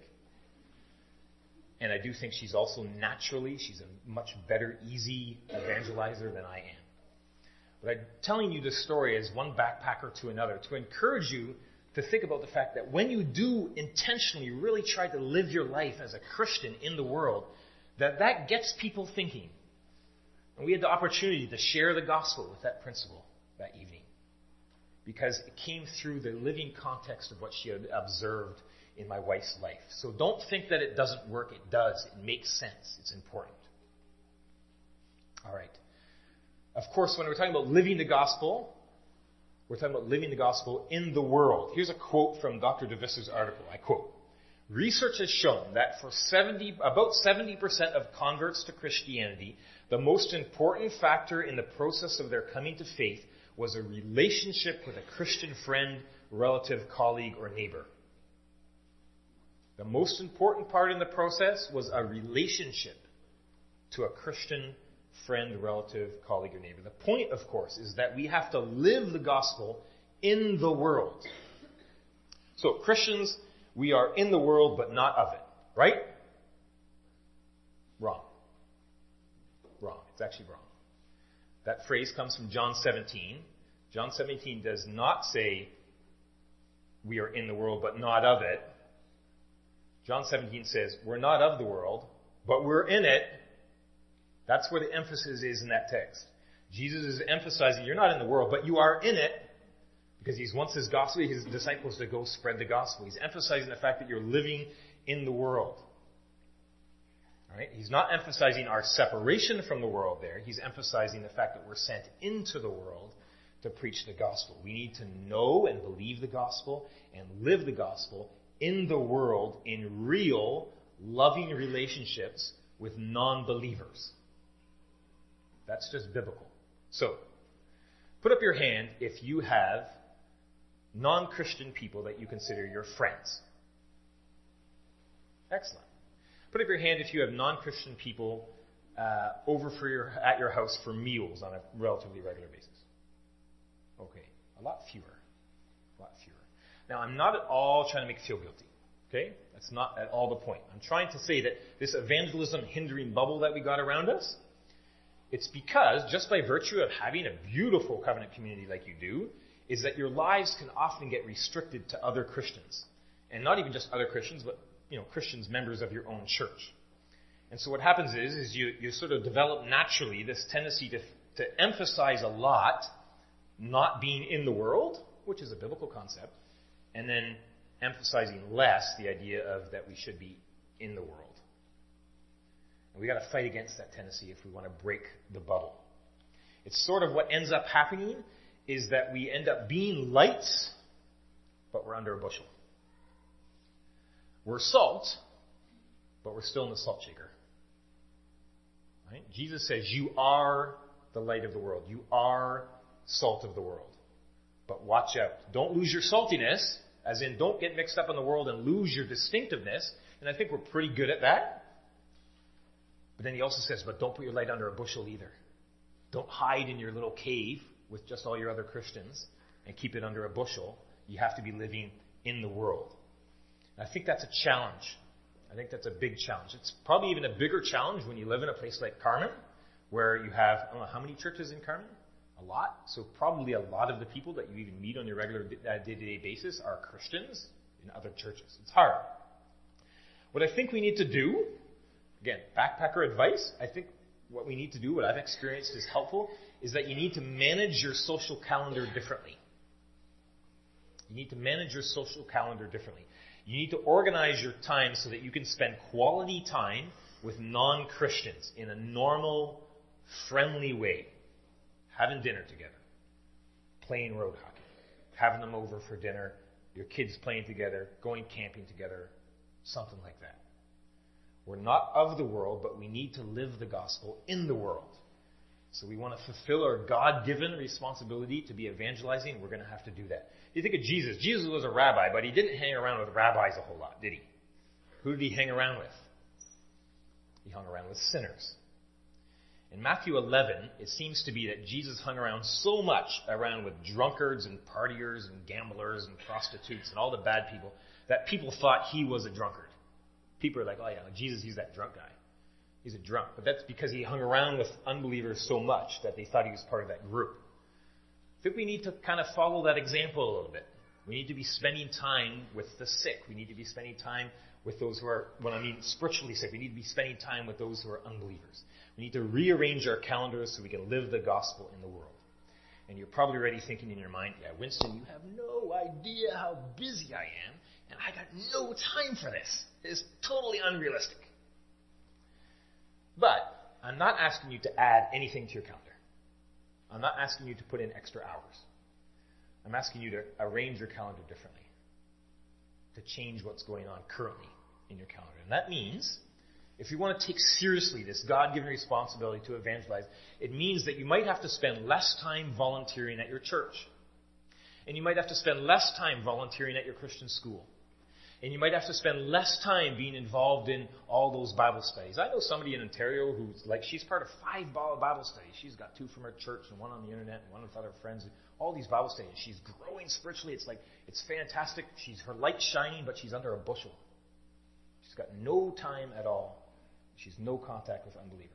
B: And I do think she's also naturally, she's a much better, easy evangelizer than I am. But I'm telling you this story as one backpacker to another to encourage you to think about the fact that when you do intentionally really try to live your life as a Christian in the world, that that gets people thinking. And we had the opportunity to share the gospel with that principal that evening, because it came through the living context of what she had observed in my wife's life. So don't think that it doesn't work. It does. It makes sense. It's important. All right. Of course, when we're talking about living the gospel, we're talking about living the gospel in the world. Here's a quote from Doctor DeVisser's article. I quote, research has shown that for seventy, about seventy percent of converts to Christianity, the most important factor in the process of their coming to faith was a relationship with a Christian friend, relative, colleague, or neighbor. The most important part in the process was a relationship to a Christian friend, relative, colleague, or neighbor. The point, of course, is that we have to live the gospel in the world. So, Christians, we are in the world, but not of it. Right? Wrong. Wrong. It's actually wrong. That phrase comes from John seventeen. John seventeen does not say we are in the world, but not of it. John seventeen says we're not of the world, but we're in it. That's where the emphasis is in that text. Jesus is emphasizing you're not in the world, but you are in it, because he wants his gospel, his disciples to go spread the gospel. He's emphasizing the fact that you're living in the world. All right? He's not emphasizing our separation from the world there. He's emphasizing the fact that we're sent into the world to preach the gospel. We need to know and believe the gospel and live the gospel in the world in real, loving relationships with non-believers. That's just biblical. So, put up your hand if you have non-Christian people that you consider your friends. Excellent. Put up your hand if you have non-Christian people uh, over for your, at your house for meals on a relatively regular basis. Okay, a lot fewer. A lot fewer. Now, I'm not at all trying to make you feel guilty. Okay? That's not at all the point. I'm trying to say that this evangelism hindering bubble that we got around us, it's because, just by virtue of having a beautiful covenant community like you do, is that your lives can often get restricted to other Christians. And not even just other Christians, but, you know, Christians, members of your own church. And so what happens is, is you, you sort of develop naturally this tendency to, to emphasize a lot not being in the world, which is a biblical concept, and then emphasizing less the idea of that we should be in the world. And we got to fight against that tendency if we want to break the bubble. It's sort of what ends up happening is that we end up being lights, but we're under a bushel. We're salt, but we're still in the salt shaker. Right? Jesus says, you are the light of the world. You are salt of the world. But watch out. Don't lose your saltiness, as in don't get mixed up in the world and lose your distinctiveness. And I think we're pretty good at that. But then he also says, but don't put your light under a bushel either. Don't hide in your little cave with just all your other Christians and keep it under a bushel. You have to be living in the world. And I think that's a challenge. I think that's a big challenge. It's probably even a bigger challenge when you live in a place like Carmen, where you have, I don't know, how many churches in Carmen? A lot. So probably a lot of the people that you even meet on your regular day-to-day basis are Christians in other churches. It's hard. What I think we need to do, again, backpacker advice, I think what we need to do, what I've experienced is helpful, is that you need to manage your social calendar differently. You need to manage your social calendar differently. You need to organize your time so that you can spend quality time with non-Christians in a normal, friendly way. Having dinner together, playing road hockey, having them over for dinner, your kids playing together, going camping together, something like that. We're not of the world, but we need to live the gospel in the world. So we want to fulfill our God-given responsibility to be evangelizing. We're going to have to do that. You think of Jesus. Jesus was a rabbi, but he didn't hang around with rabbis a whole lot, did he? Who did he hang around with? He hung around with sinners. In Matthew eleven, it seems to be that Jesus hung around so much around with drunkards and partiers and gamblers and prostitutes and all the bad people that people thought he was a drunkard. People are like, oh yeah, Jesus, he's that drunk guy. He's a drunk. But that's because he hung around with unbelievers so much that they thought he was part of that group. I think we need to kind of follow that example a little bit. We need to be spending time with the sick. We need to be spending time with those who are, when I mean spiritually sick, we need to be spending time with those who are unbelievers. We need to rearrange our calendars so we can live the gospel in the world. And you're probably already thinking in your mind, yeah, Winston, you have no idea how busy I am, and I got no time for this. It's totally unrealistic. But I'm not asking you to add anything to your calendar. I'm not asking you to put in extra hours. I'm asking you to arrange your calendar differently, to change what's going on currently in your calendar. And that means, if you want to take seriously this God-given responsibility to evangelize, it means that you might have to spend less time volunteering at your church. And you might have to spend less time volunteering at your Christian school. And you might have to spend less time being involved in all those Bible studies. I know somebody in Ontario who's like, she's part of five Bible studies. She's got two from her church and one on the internet and one with other friends. All these Bible studies. She's growing spiritually. It's like, it's fantastic. She's, her light's shining, but she's under a bushel. She's got no time at all. She's no contact with unbelievers.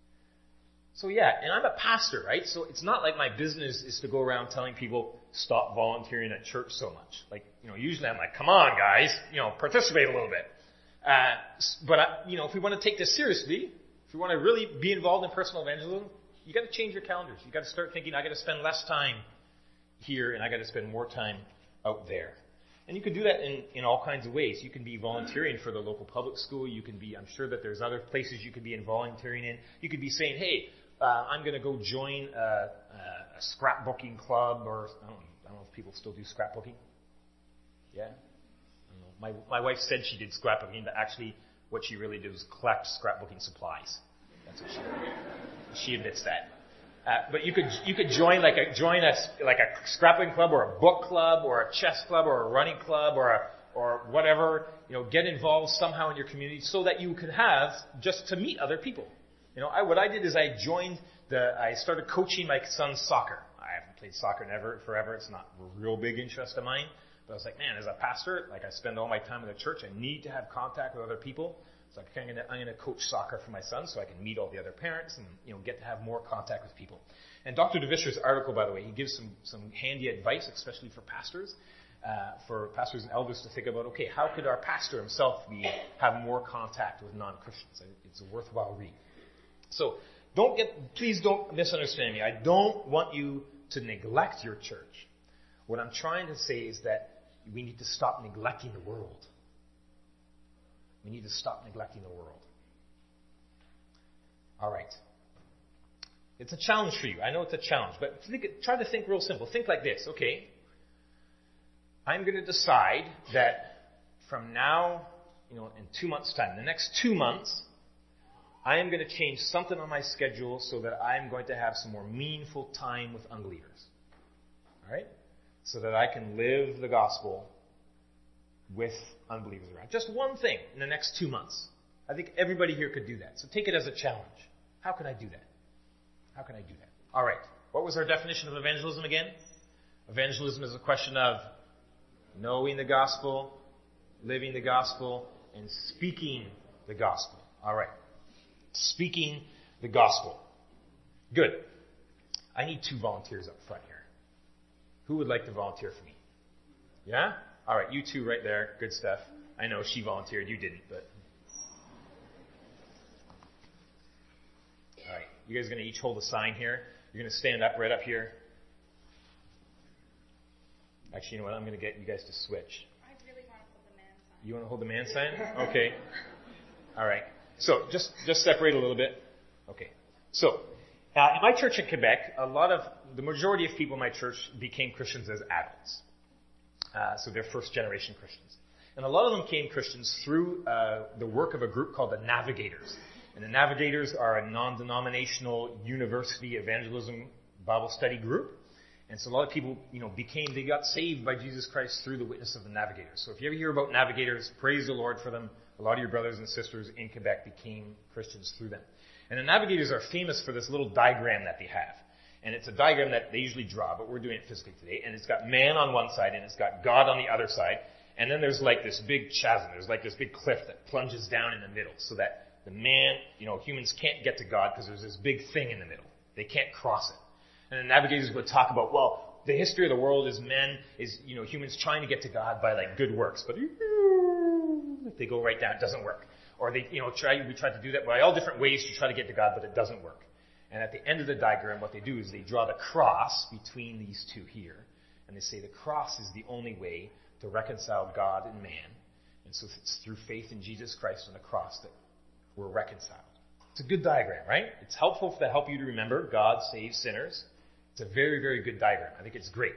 B: So yeah, and I'm a pastor, right? So it's not like my business is to go around telling people, stop volunteering at church so much. Like, you know, usually I'm like, come on guys, you know, participate a little bit. Uh, but, I, you know, if we want to take this seriously, if we want to really be involved in personal evangelism, you got to change your calendars. You got to start thinking, I got to spend less time here and I got to spend more time out there. And you can do that in, in all kinds of ways. You can be volunteering for the local public school. You can be, I'm sure that there's other places you could be in volunteering in. You could be saying, hey, uh, I'm going to go join a, a, a scrapbooking club, or I don't, I don't know if people still do scrapbooking. Yeah? I don't know. My, my wife said she did scrapbooking, but actually what she really did was collect scrapbooking supplies. That's what she did. She admits that. Uh, but you could you could join like a join a like a scrapbooking club or a book club or a chess club or a running club or a, or whatever. You know, get involved somehow in your community so that you could have just to meet other people. You know, I, what I did is I joined the I started coaching my son's soccer. I haven't played soccer never forever. It's not a real big interest of mine. But I was like, man, as a pastor, like I spend all my time in the church. I need to have contact with other people. So I'm going to I'm going to coach soccer for my son so I can meet all the other parents and, you know, get to have more contact with people. And Doctor DeVischer's article, by the way, he gives some, some handy advice, especially for pastors, uh, for pastors and elders to think about, okay, how could our pastor himself be have more contact with non-Christians? It's a worthwhile read. So don't get, please don't misunderstand me. I don't want you to neglect your church. What I'm trying to say is that we need to stop neglecting the world. We need to stop neglecting the world. All right. It's a challenge for you. I know it's a challenge, but think, try to think real simple. Think like this, okay? I'm going to decide that from now, you know, in two months' time, the next two months, I am going to change something on my schedule so that I'm going to have some more meaningful time with unbelievers. All right? So that I can live the gospel with unbelievers around. Just one thing in the next two months. I think everybody here could do that. So take it as a challenge. How can I do that? How can I do that? All right. What was our definition of evangelism again? Evangelism is a question of knowing the gospel, living the gospel, and speaking the gospel. All right. Speaking the gospel. Good. I need two volunteers up front here. Who would like to volunteer for me? Yeah? All right, you two right there. Good stuff. I know she volunteered. You didn't, but... All right, you guys are going to each hold a sign here. You're going to stand up right up here. Actually, you know what? I'm going to get you guys to switch.
C: I really want to hold the man sign.
B: You want to hold the man sign? Okay. All right. So just, just separate a little bit. Okay. So, uh, in my church in Quebec, a lot of, the majority of people in my church became Christians as adults. Uh, so they're first generation Christians. And a lot of them became Christians through uh, the work of a group called the Navigators. And the Navigators are a non-denominational university evangelism Bible study group. And so a lot of people, you know, became, they got saved by Jesus Christ through the witness of the Navigators. So if you ever hear about Navigators, praise the Lord for them. A lot of your brothers and sisters in Quebec became Christians through them. And the Navigators are famous for this little diagram that they have. And it's a diagram that they usually draw, but we're doing it physically today. And it's got man on one side, and it's got God on the other side. And then there's like this big chasm. There's like this big cliff that plunges down in the middle so that the man, you know, humans can't get to God because there's this big thing in the middle. They can't cross it. And the Navigators would talk about, well, the history of the world is men, is, you know, humans trying to get to God by like good works. But if they go right down, it doesn't work. Or they, you know, try, we try to do that by all different ways to try to get to God, but it doesn't work. And at the end of the diagram, what they do is they draw the cross between these two here. And they say the cross is the only way to reconcile God and man. And so it's through faith in Jesus Christ on the cross that we're reconciled. It's a good diagram, right? It's helpful to help you to remember God saves sinners. It's a very, very good diagram. I think it's great.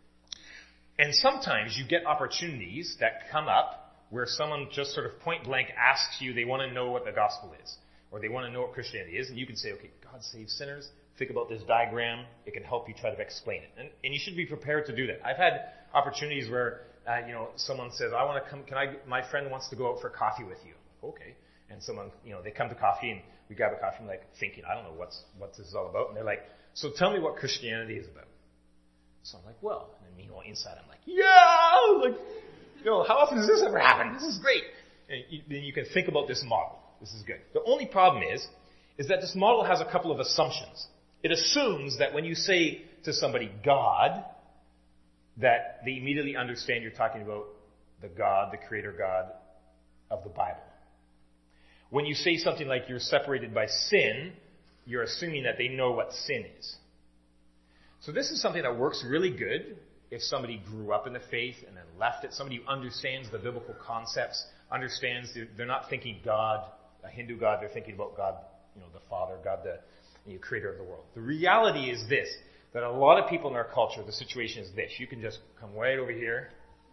B: And sometimes you get opportunities that come up where someone just sort of point blank asks you, they want to know what the gospel is, or they want to know what Christianity is, and you can say, okay, God saves sinners. Think about this diagram. It can help you try to explain it. And, and you should be prepared to do that. I've had opportunities where, uh, you know, someone says, I want to come, can I, my friend wants to go out for coffee with you. Okay. And someone, you know, they come to coffee and we grab a coffee and like thinking, I don't know what's, what this is all about. And they're like, so tell me what Christianity is about. So I'm like, well, and then meanwhile inside I'm like, yeah, like, you know, how often does this ever happen? This is great. And you, then you can think about this model. This is good. The only problem is, is that this model has a couple of assumptions. It assumes that when you say to somebody, God, that they immediately understand you're talking about the God, the creator God of the Bible. When you say something like you're separated by sin, you're assuming that they know what sin is. So this is something that works really good if somebody grew up in the faith and then left it. Somebody who understands the biblical concepts, understands they're not thinking God, a Hindu God, they're thinking about God, you know, the Father, God, the you know, creator of the world. The reality is this, that a lot of people in our culture, the situation is this. You can just come right over here.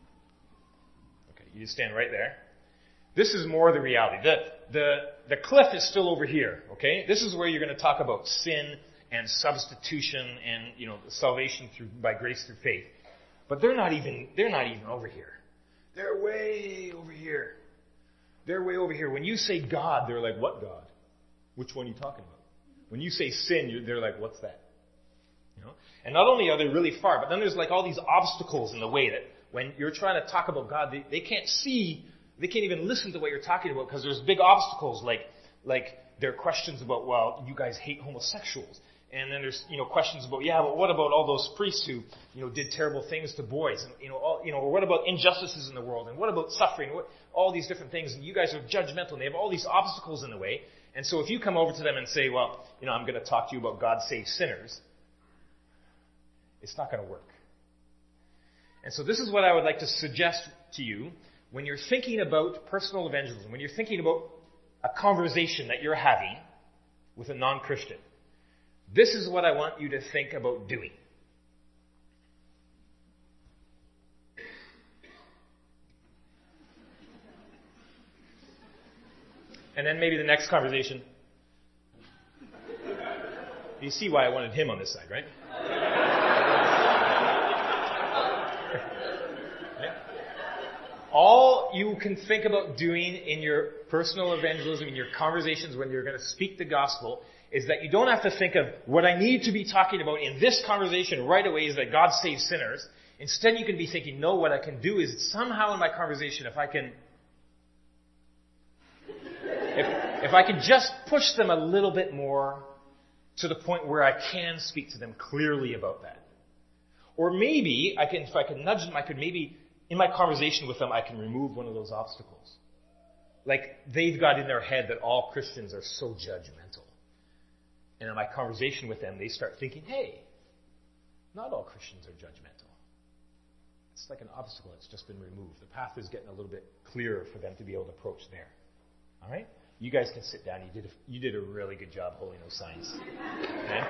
B: Okay, you just stand right there. This is more the reality. The, the, the cliff is still over here, okay? This is where you're going to talk about sin and substitution and, you know, salvation through, by grace through faith. But they're not even, they're not even over here. They're way over here. They're way over here. When you say God, they're like, what God? Which one are you talking about? When you say sin, they're like, what's that? You know? And not only are they really far, but then there's like all these obstacles in the way that when you're trying to talk about God, they, they can't see, they can't even listen to what you're talking about because there's big obstacles like, like there are questions about, well, you guys hate homosexuals. And then there's, you know, questions about, yeah, but what about all those priests who, you know, did terrible things to boys? And, you know, all, you know, what about injustices in the world? And what about suffering? What, all these different things. And you guys are judgmental and they have all these obstacles in the way. And so if you come over to them and say, well, you know, I'm going to talk to you about God saves sinners, it's not going to work. And so this is what I would like to suggest to you when you're thinking about personal evangelism, when you're thinking about a conversation that you're having with a non-Christian. This is what I want you to think about doing. And then maybe the next conversation. You see why I wanted him on this side, right? All you can think about doing in your personal evangelism, in your conversations when you're going to speak the gospel, is that you don't have to think of what I need to be talking about in this conversation right away is that God saves sinners. Instead, you can be thinking, no, what I can do is somehow in my conversation, if I can, if, if I can just push them a little bit more to the point where I can speak to them clearly about that. Or maybe I can, if I can nudge them, I could maybe, in my conversation with them, I can remove one of those obstacles. Like they've got in their head that all Christians are so judgmental. And in my conversation with them, they start thinking, hey, not all Christians are judgmental. It's like an obstacle that's just been removed. The path is getting a little bit clearer for them to be able to approach there. All right? You guys can sit down. You did a, you did a really good job holding those signs. Okay?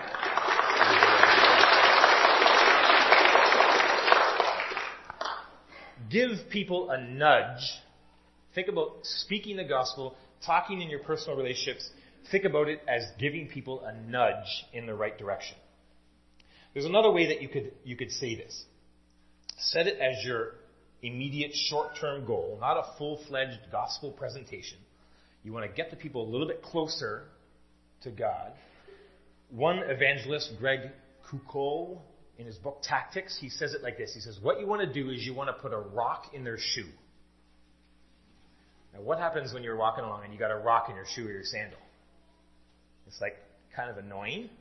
B: Give people a nudge. Think about speaking the gospel, talking in your personal relationships. think about it as giving people a nudge in the right direction. There's another way that you could you could say this. Set it as your immediate short-term goal, not a full-fledged gospel presentation. You want to get the people a little bit closer to God. One evangelist, Greg Koukl, in his book Tactics, he says it like this. He says, what you want to do is you want to put a rock in their shoe. Now, what happens when you're walking along and you got a rock in your shoe or your sandal? It's like kind of annoying.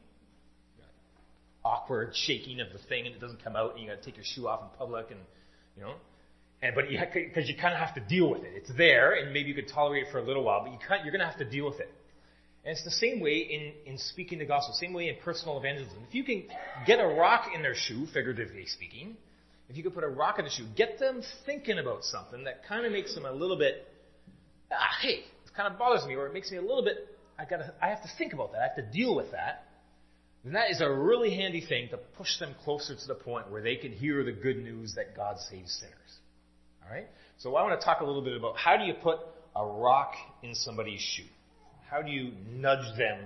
B: Awkward shaking of the thing and it doesn't come out and you got to take your shoe off in public and, you know. And but you because you kind of have to deal with it. It's there and maybe you could tolerate it for a little while, but you can't, you're going to have to deal with it. And it's the same way in, in speaking the gospel, same way in personal evangelism. If you can get a rock in their shoe, figuratively speaking, if you could put a rock in the shoe, get them thinking about something that kind of makes them a little bit, ah, hey, it kind of bothers me, or it makes me a little bit, I gotta, I have to think about that, I have to deal with that. And that is a really handy thing to push them closer to the point where they can hear the good news that God saves sinners. All right? So I want to talk a little bit about how do you put a rock in somebody's shoe? How do you nudge them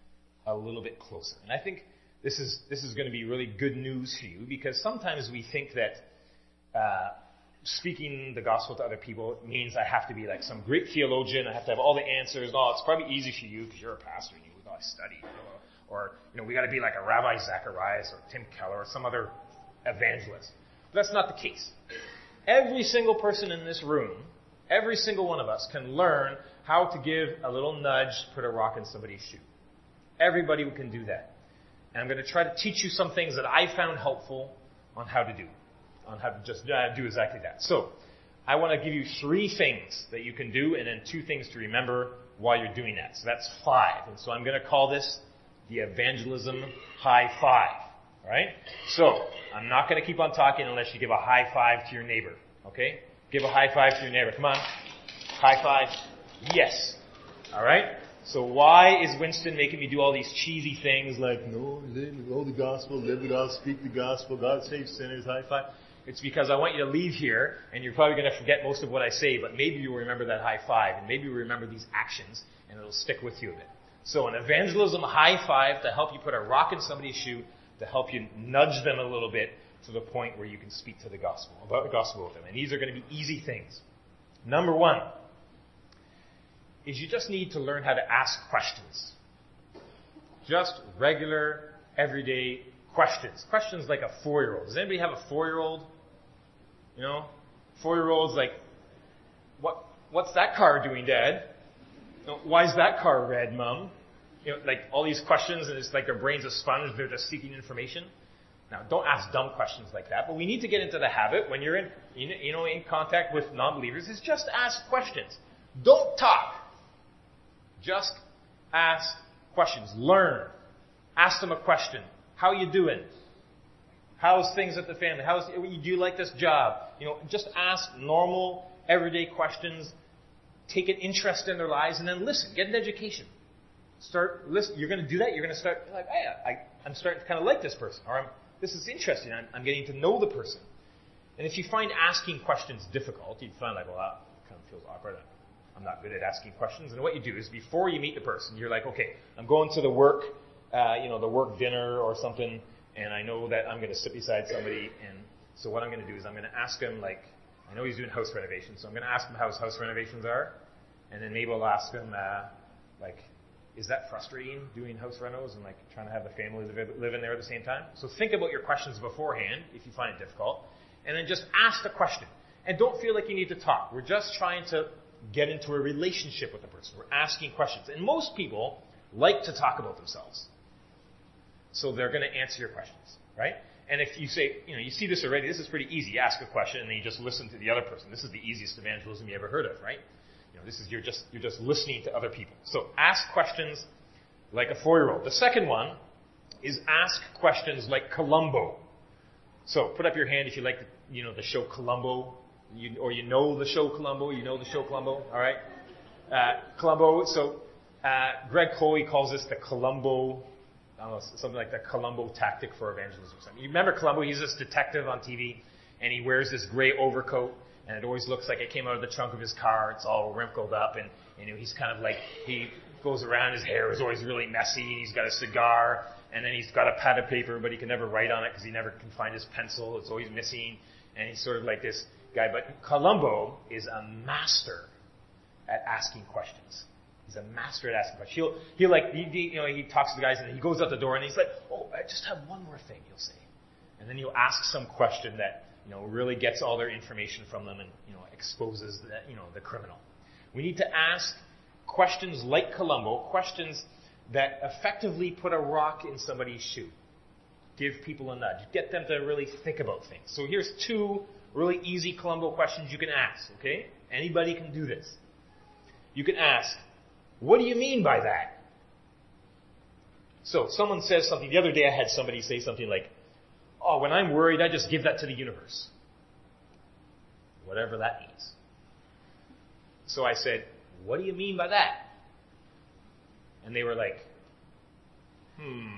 B: a little bit closer? And I think this is this is going to be really good news for you because sometimes we think that uh, speaking the gospel to other people means I have to be like some great theologian. I have to have all the answers. No, it's probably easy for you because you're a pastor and you've got to study. Or, you know, we got to be like a Rabbi Zacharias or Tim Keller or some other evangelist. But that's not the case. Every single person in this room, every single one of us can learn how to give a little nudge, put a rock in somebody's shoe. Everybody can do that. And I'm going to try to teach you some things that I found helpful on how to do, on how to just uh, do exactly that. So, I want to give you three things that you can do and then two things to remember while you're doing that. So that's five. And so I'm going to call this the evangelism high five. All right? So, I'm not going to keep on talking unless you give a high five to your neighbor. Okay? Give a high five to your neighbor. Come on. High five. Yes. All right? So why is Winston making me do all these cheesy things like, no, live, know the gospel, live the gospel, speak the gospel, God saves sinners, high five? It's because I want you to leave here, and you're probably going to forget most of what I say, but maybe you'll remember that high five, and maybe you'll remember these actions, and it'll stick with you a bit. So an evangelism high five to help you put a rock in somebody's shoe, to help you nudge them a little bit to the point where you can speak to the gospel, about the gospel with them. And these are going to be easy things. Number one is you just need to learn how to ask questions. Just regular, everyday questions. Questions like a four-year-old. Does anybody have a four-year-old? You know? Four-year-old's like, what? What's that car doing, Dad? You know, why is that car red, Mom? You know, like all these questions, and it's like their brain's a sponge, they're just seeking information. Now, don't ask dumb questions like that, but we need to get into the habit when you're in, you know, in contact with non-believers, is just ask questions. Don't talk. Just ask questions. Learn. Ask them a question. How you doing? How's things at the family? How's, do you like this job? You know, just ask normal, everyday questions. Take an interest in their lives and then listen. Get an education. Start listen. You're going to do that. You're going to start like, hey, I, I'm starting to kind of like this person, or I'm, this is interesting. I'm, I'm getting to know the person. And if you find asking questions difficult, you find like, well, that kind of feels awkward. I'm not good at asking questions. And what you do is before you meet the person, you're like, okay, I'm going to the work, uh, you know, the work dinner or something, and I know that I'm going to sit beside somebody. And so what I'm going to do is I'm going to ask him, like, I know he's doing house renovations, so I'm going to ask him how his house renovations are, and then maybe I'll ask him, uh, like, is that frustrating, doing house renos and like trying to have the family live, live in there at the same time? So think about your questions beforehand if you find it difficult, and then just ask the question. And don't feel like you need to talk. We're just trying to get into a relationship with the person. We're asking questions. And most people like to talk about themselves. So they're going to answer your questions, right? And if you say, you know, you see this already, this is pretty easy. You ask a question and then you just listen to the other person. This is the easiest evangelism you ever heard of, right? You know, this is, you're just, you're just listening to other people. So ask questions like a four-year-old. The second one is ask questions like Columbo. So put up your hand if you like, the, you know, the show Columbo, you, or you know the show Columbo. You know the show Columbo, all right? Uh, Columbo. So uh, Greg Coley calls this the Columbo, I don't know, something like the Columbo tactic for evangelism. You remember Columbo? He's this detective on T V, and he wears this gray overcoat. And it always looks like it came out of the trunk of his car. It's all wrinkled up, and you know he's kind of like he goes around. His hair is always really messy. And he's got a cigar. And then he's got a pad of paper, but he can never write on it because he never can find his pencil. It's always missing. And he's sort of like this guy. But Columbo is a master at asking questions. He's a master at asking questions. He'll, he'll like, he, he, you know, he talks to the guys and he goes out the door and he's like, oh, I just have one more thing, he'll say. And then he'll ask some question that, you know, really gets all their information from them and, you know, exposes the, you know, the criminal. We need to ask questions like Columbo, questions that effectively put a rock in somebody's shoe. Give people a nudge. Get them to really think about things. So here's two really easy Columbo questions you can ask, okay? Anybody can do this. You can ask, what do you mean by that? So someone says something. The other day I had somebody say something like, oh, when I'm worried, I just give that to the universe. Whatever that means. So I said, what do you mean by that? And they were like, hmm,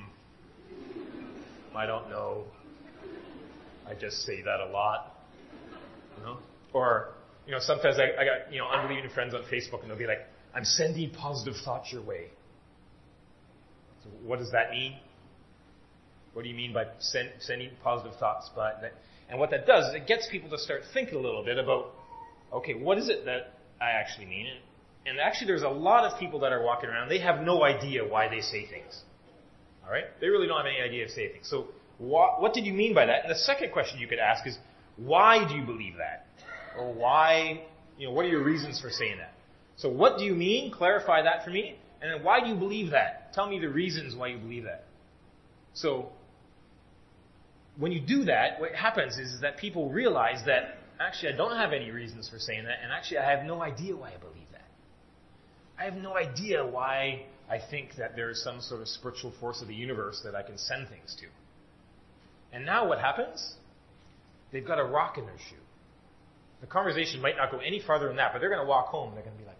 B: I don't know. I just say that a lot. You know? Or, you know, sometimes I, I got, you know, unbelieving friends on Facebook and they'll be like, I'm sending positive thoughts your way. So what does that mean? What do you mean by send, sending positive thoughts? But that, and what that does is it gets people to start thinking a little bit about, okay, what is it that I actually mean? And, and actually there's a lot of people that are walking around, they have no idea why they say things. All right? They really don't have any idea of saying things. So what, what did you mean by that? And the second question you could ask is, why do you believe that? Or why, you know, what are your reasons for saying that? So what do you mean? Clarify that for me. And then why do you believe that? Tell me the reasons why you believe that. So when you do that, what happens is that people realize that actually I don't have any reasons for saying that, and actually I have no idea why I believe that. I have no idea why I think that there is some sort of spiritual force of the universe that I can send things to. And now what happens? They've got a rock in their shoe. The conversation might not go any farther than that, but they're going to walk home and they're going to be like,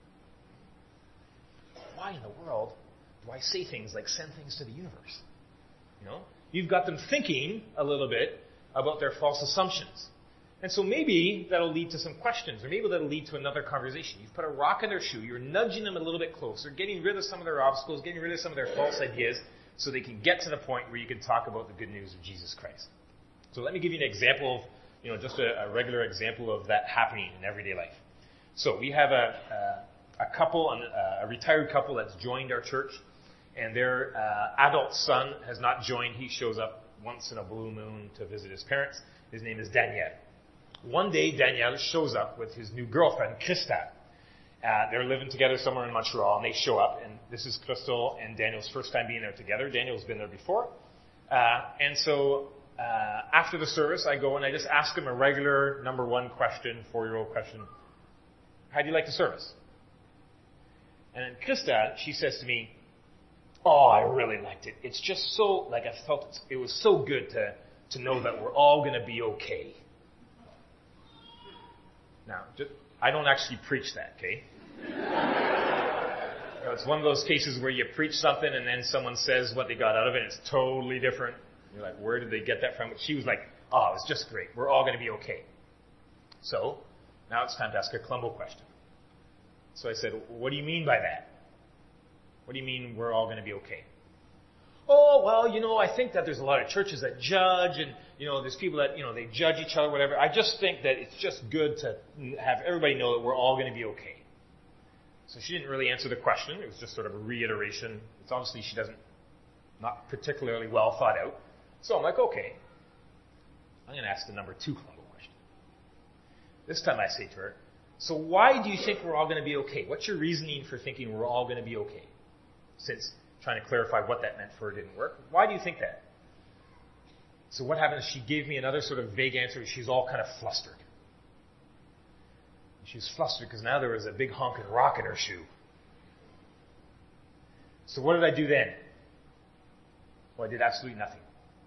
B: why in the world do I say things like send things to the universe? You know? You've got them thinking a little bit about their false assumptions. And so maybe that'll lead to some questions, or maybe that'll lead to another conversation. You've put a rock in their shoe, you're nudging them a little bit closer, getting rid of some of their obstacles, getting rid of some of their false ideas, so they can get to the point where you can talk about the good news of Jesus Christ. So let me give you an example of, you know, just a, a regular example of that happening in everyday life. So we have a, a, a couple, a retired couple that's joined our church, and their uh, adult son has not joined. He shows up once in a blue moon to visit his parents. His name is Daniel. One day, Daniel shows up with his new girlfriend, Krista. Uh, they're living together somewhere in Montreal, and they show up, and this is Crystal and Daniel's first time being there together. Daniel's been there before. Uh, and so uh, after the service, I go and I just ask him a regular number one question, four-year-old question. How do you like the service? And then Krista, she says to me, oh, I really liked it. It's just so, like I felt it, it was so good to, to know that we're all going to be okay. Now, just, I don't actually preach that, okay? You know, it's one of those cases where you preach something and then someone says what they got out of it and it's totally different. You're like, where did they get that from? But she was like, oh, it's just great. We're all going to be okay. So, now it's time to ask a Columbo question. So I said, what do you mean by that? What do you mean we're all going to be okay? Oh, well, you know, I think that there's a lot of churches that judge and, you know, there's people that, you know, they judge each other, whatever. I just think that it's just good to have everybody know that we're all going to be okay. So she didn't really answer the question. It was just sort of a reiteration. It's obviously she doesn't, not particularly well thought out. So I'm like, okay. I'm going to ask the number two Columbo question. This time I say to her, so why do you think we're all going to be okay? What's your reasoning for thinking we're all going to be okay? Since trying to clarify what that meant for her didn't work. Why do you think that? So what happened is she gave me another sort of vague answer. She's all kind of flustered. She was flustered because now there was a big honking rock in her shoe. So what did I do then? Well, I did absolutely nothing.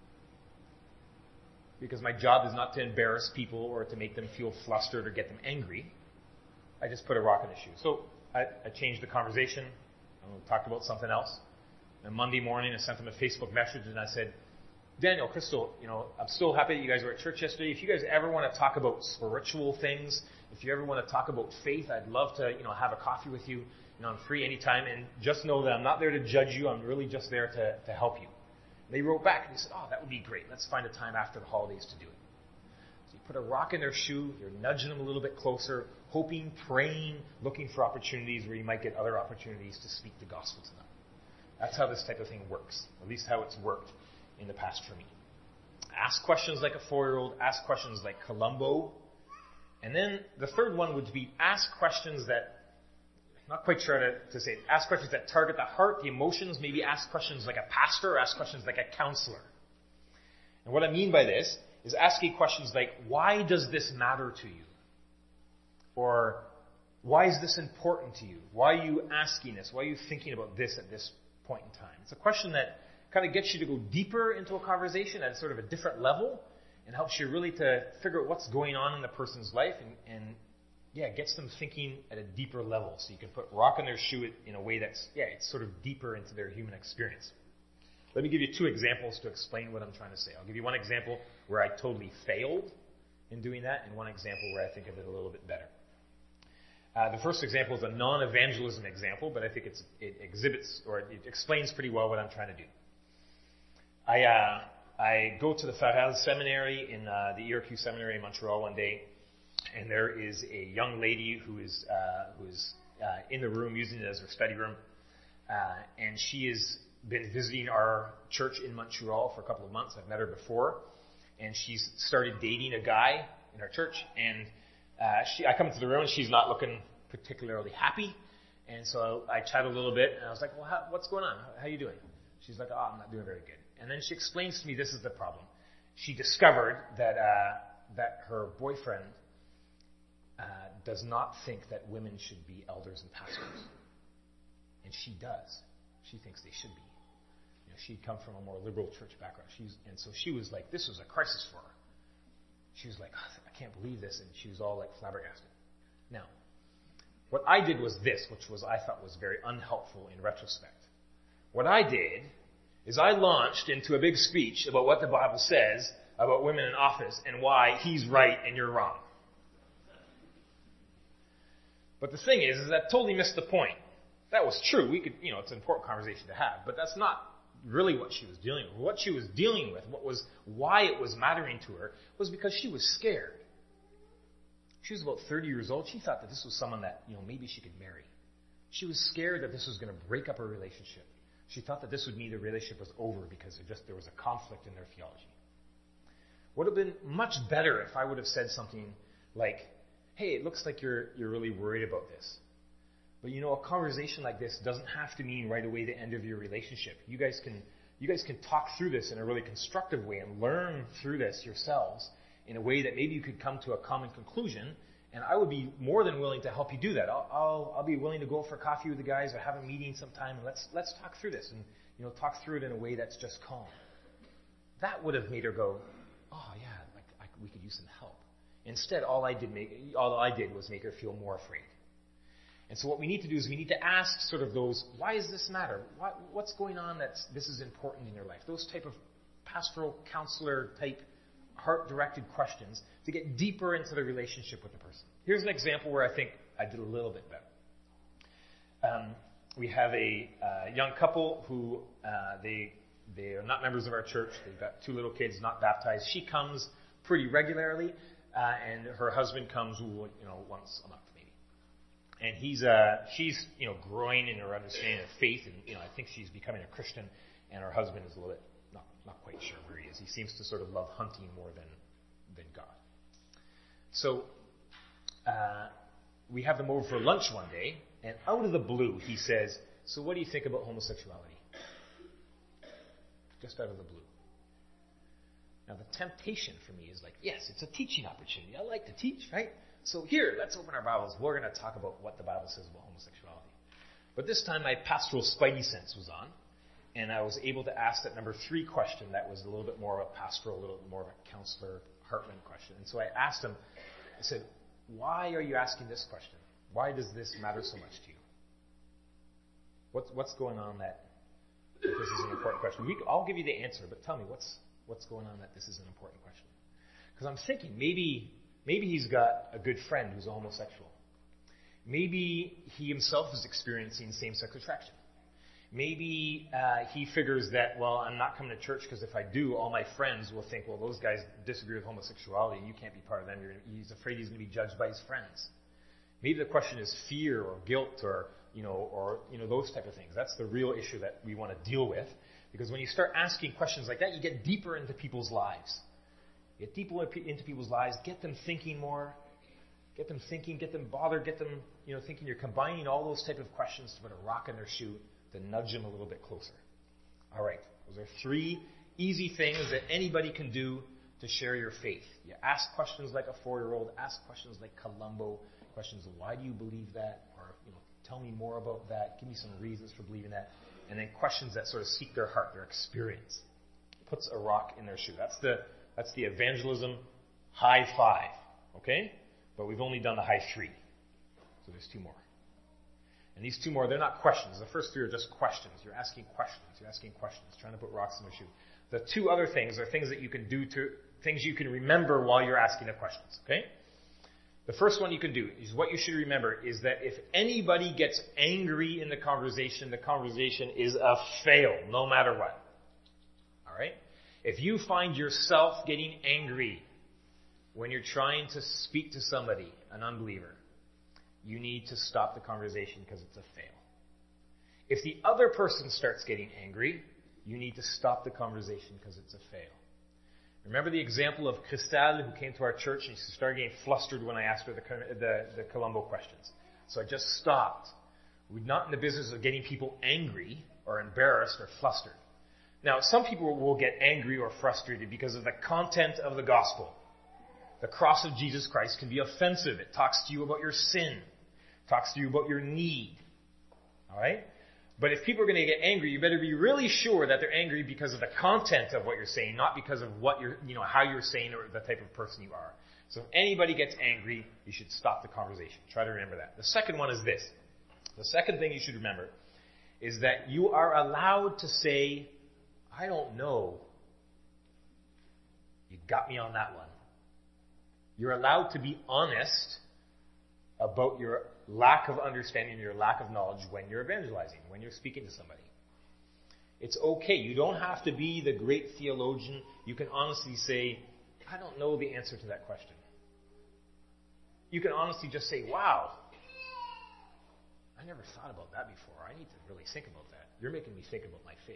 B: Because my job is not to embarrass people or to make them feel flustered or get them angry. I just put a rock in the shoe. So I, I changed the conversation. I talked about something else. And Monday morning, I sent them a Facebook message and I said, Daniel, Crystal, you know, I'm so happy that you guys were at church yesterday. If you guys ever want to talk about spiritual things, if you ever want to talk about faith, I'd love to, you know, have a coffee with you. You know, I'm free anytime, and just know that I'm not there to judge you. I'm really just there to, to help you. And they wrote back and they said, oh, that would be great. Let's find a time after the holidays to do it. So you put a rock in their shoe. You're nudging them a little bit closer, hoping, praying, looking for opportunities where you might get other opportunities to speak the gospel to them. That's how this type of thing works, at least how it's worked in the past for me. Ask questions like a four-year-old. Ask questions like Columbo. And then the third one would be ask questions that, I'm not quite sure how to, to say it, ask questions that target the heart, the emotions, maybe ask questions like a pastor, or ask questions like a counselor. And what I mean by this is asking questions like, why does this matter to you? Or, why is this important to you? Why are you asking this? Why are you thinking about this at this point in time? It's a question that kind of gets you to go deeper into a conversation at sort of a different level and helps you really to figure out what's going on in the person's life and, and yeah, gets them thinking at a deeper level. So you can put rock in their shoe in a way that's, yeah, it's sort of deeper into their human experience. Let me give you two examples to explain what I'm trying to say. I'll give you one example where I totally failed in doing that, and one example where I think I did a little bit better. Uh, the first example is a non-evangelism example, but I think it's, it exhibits or it explains pretty well what I'm trying to do. I uh, I go to the Farel Seminary in uh, the E R Q Seminary in Montreal one day, and there is a young lady who is uh, who is uh, in the room using it as her study room, uh, and she has been visiting our church in Montreal for a couple of months. I've met her before, and she's started dating a guy in our church, and uh, she I come into the room and she's not looking particularly happy, and so I chat a little bit, and I was like, well, how, what's going on? How, how are you doing? She's like, oh, I'm not doing very good. And then she explains to me this is the problem. She discovered that uh, that her boyfriend uh, does not think that women should be elders and pastors. And she does. She thinks they should be. You know, she'd come from a more liberal church background. She's, and so she was like, this was a crisis for her. She was like, oh, I can't believe this. And she was all like flabbergasted. Now, what I did was this, which was I thought was very unhelpful in retrospect. What I did is I launched into a big speech about what the Bible says about women in office and why he's right and you're wrong. But the thing is, is that totally missed the point. That was true. We could, you know, it's an important conversation to have, but that's not really what she was dealing with. What she was dealing with, what was, why it was mattering to her, was because she was scared. She was about thirty years old. She thought that this was someone that, you know, maybe she could marry. She was scared that this was going to break up her relationship. She thought that this would mean the relationship was over because there just there was a conflict in their theology. Would have been much better if I would have said something like, hey, it looks like you're you're really worried about this. But you know, a conversation like this doesn't have to mean right away the end of your relationship. You guys can you guys can talk through this in a really constructive way and learn through this yourselves in a way that maybe you could come to a common conclusion. And I would be more than willing to help you do that. I'll, I'll, I'll be willing to go for coffee with the guys or have a meeting sometime and let's, let's talk through this and, you know, talk through it in a way that's just calm. That would have made her go, oh yeah, like I, we could use some help. Instead, all I did make, all I did was make her feel more afraid. And so what we need to do is we need to ask sort of those, why does this matter? What, what's going on that's, this is important in your life? Those type of pastoral counselor type heart-directed questions to get deeper into the relationship with the person. Here's an example where I think I did a little bit better. Um, we have a uh, young couple who uh, they they are not members of our church. They've got two little kids, not baptized. She comes pretty regularly, uh, and her husband comes, you know, once a month maybe. And he's uh, she's you know growing in her understanding of faith, and you know I think she's becoming a Christian, and her husband is a little bit not not quite sure where he is. He seems to sort of love hunting more than than God. So uh, we have them over for lunch one day, and out of the blue he says, "So what do you think about homosexuality?" Just out of the blue. Now the temptation for me is like, yes, it's a teaching opportunity. I like to teach, right? So here, let's open our Bibles. We're going to talk about what the Bible says about homosexuality. But this time my pastoral spidey sense was on, and I was able to ask that number three question that was a little bit more of a pastoral, a little bit more of a counselor, Hartman question. And so I asked him, I said, why are you asking this question? Why does this matter so much to you? What's, what's going on that, that this is an important question? We, I'll give you the answer, but tell me, what's What's going on that this is an important question? Because I'm thinking maybe maybe he's got a good friend who's a homosexual. Maybe he himself is experiencing same-sex attraction. Maybe uh, he figures that, well, I'm not coming to church because if I do, all my friends will think, well, those guys disagree with homosexuality and you can't be part of them. You're, he's afraid he's going to be judged by his friends. Maybe the question is fear or guilt or, you know, or, you know, those type of things. That's the real issue that we want to deal with. Because when you start asking questions like that, you get deeper into people's lives. Get deeper into people's lives, get them thinking more, get them thinking, get them bothered, get them, you know, thinking. You're combining all those type of questions to put a rock in their shoe to nudge them a little bit closer. All right, those are three easy things that anybody can do to share your faith. You ask questions like a four-year-old, ask questions like Columbo, questions of why do you believe that, or, you know, tell me more about that, give me some reasons for believing that, and then questions that sort of seek their heart, their experience. Puts a rock in their shoe. That's the that's the evangelism high five, okay? But we've only done the high three, so there's two more. And these two more, they're not questions. The first three are just questions. You're asking questions. You're asking questions, trying to put rocks in their shoe. The two other things are things that you can do to, things you can remember while you're asking the questions, okay? The first one you can do is what you should remember is that if anybody gets angry in the conversation, the conversation is a fail, no matter what. All right? If you find yourself getting angry when you're trying to speak to somebody, an unbeliever, you need to stop the conversation because it's a fail. If the other person starts getting angry, you need to stop the conversation because it's a fail. Remember the example of Cristal who came to our church and she started getting flustered when I asked her the, the, the Columbo questions. So I just stopped. We're not in the business of getting people angry or embarrassed or flustered. Now, some people will get angry or frustrated because of the content of the gospel. The cross of Jesus Christ can be offensive. It talks to you about your sin. It talks to you about your need. All right? But if people are going to get angry, you better be really sure that they're angry because of the content of what you're saying, not because of what you're, you know, how you're saying or the type of person you are. So if anybody gets angry, you should stop the conversation. Try to remember that. The second one is this. The second thing you should remember is that you are allowed to say, I don't know. You got me on that one. You're allowed to be honest about your lack of understanding, your lack of knowledge when you're evangelizing, when you're speaking to somebody. It's okay. You don't have to be the great theologian. You can honestly say, I don't know the answer to that question. You can honestly just say, wow, I never thought about that before. I need to really think about that. You're making me think about my faith.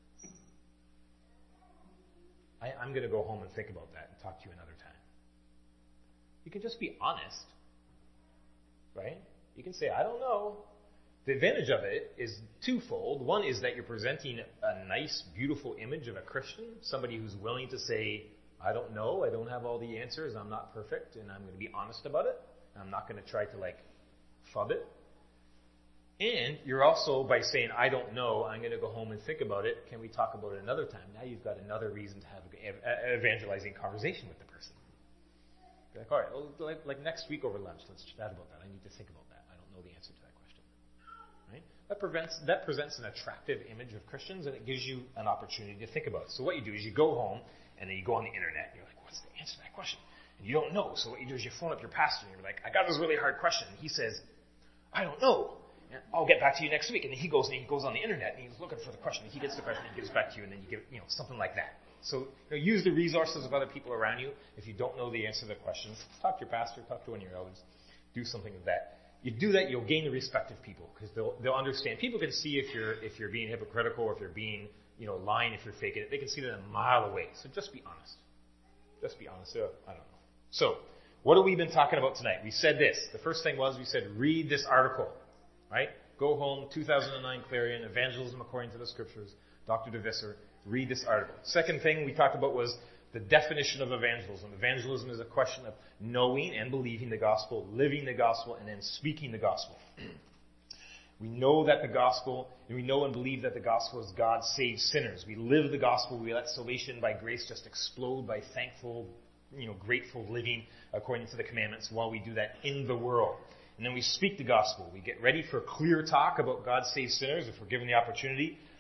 B: I, I'm going to go home and think about that and talk to you another time. You can just be honest, right? You can say, I don't know. The advantage of it is twofold. One is that you're presenting a nice, beautiful image of a Christian, somebody who's willing to say, I don't know, I don't have all the answers, I'm not perfect, and I'm going to be honest about it. I'm not going to try to, like, fub it. And you're also, by saying, I don't know, I'm going to go home and think about it, can we talk about it another time? Now you've got another reason to have an evangelizing conversation with the person. You're like, all right, well, like, like next week over lunch, let's chat about that. I need to think about that. I don't know the answer to that question. Right? That prevents that presents an attractive image of Christians, and it gives you an opportunity to think about it. So what you do is you go home, and then you go on the internet, and you're like, what's the answer to that question? And you don't know. So what you do is you phone up your pastor, and you're like, I got this really hard question. And he says, I don't know. And I'll get back to you next week. And then he goes and he goes on the internet, and he's looking for the question. And he gets the question, and he gives it back to you, and then you give, you know, something like that. So you know, use the resources of other people around you. If you don't know the answer to the questions, talk to your pastor, talk to one of your elders, do something with that. You do that, you'll gain the respect of people because they'll they'll understand. People can see if you're if you're being hypocritical or if you're being you know lying, if you're faking it. They can see that a mile away. So just be honest. Just be honest. So, I don't know. So what have we been talking about tonight? We said this. The first thing was we said read this article, right? Go home, two thousand nine Clarion, Evangelism According to the Scriptures, Doctor DeVisser. Read this article. Second thing we talked about was the definition of evangelism. Evangelism is a question of knowing and believing the gospel, living the gospel, and then speaking the gospel. We know that the gospel, and we know and believe that the gospel is God saves sinners. We live the gospel. We let salvation by grace just explode by thankful, you know, grateful living according to the commandments while we do that in the world. And then we speak the gospel. We get ready for clear talk about God saves sinners if we're given the opportunity.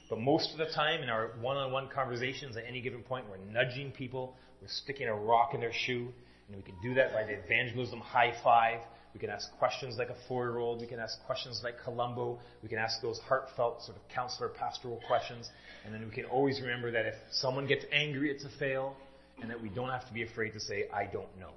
B: But most of the time in our one-on-one conversations at any given point, we're nudging people, we're sticking a rock in their shoe, and we can do that by the evangelism high five. We can ask questions like a four-year-old. We can ask questions like Columbo. We can ask those heartfelt sort of counselor pastoral questions. And then we can always remember that if someone gets angry, it's a fail, and that we don't have to be afraid to say, I don't know.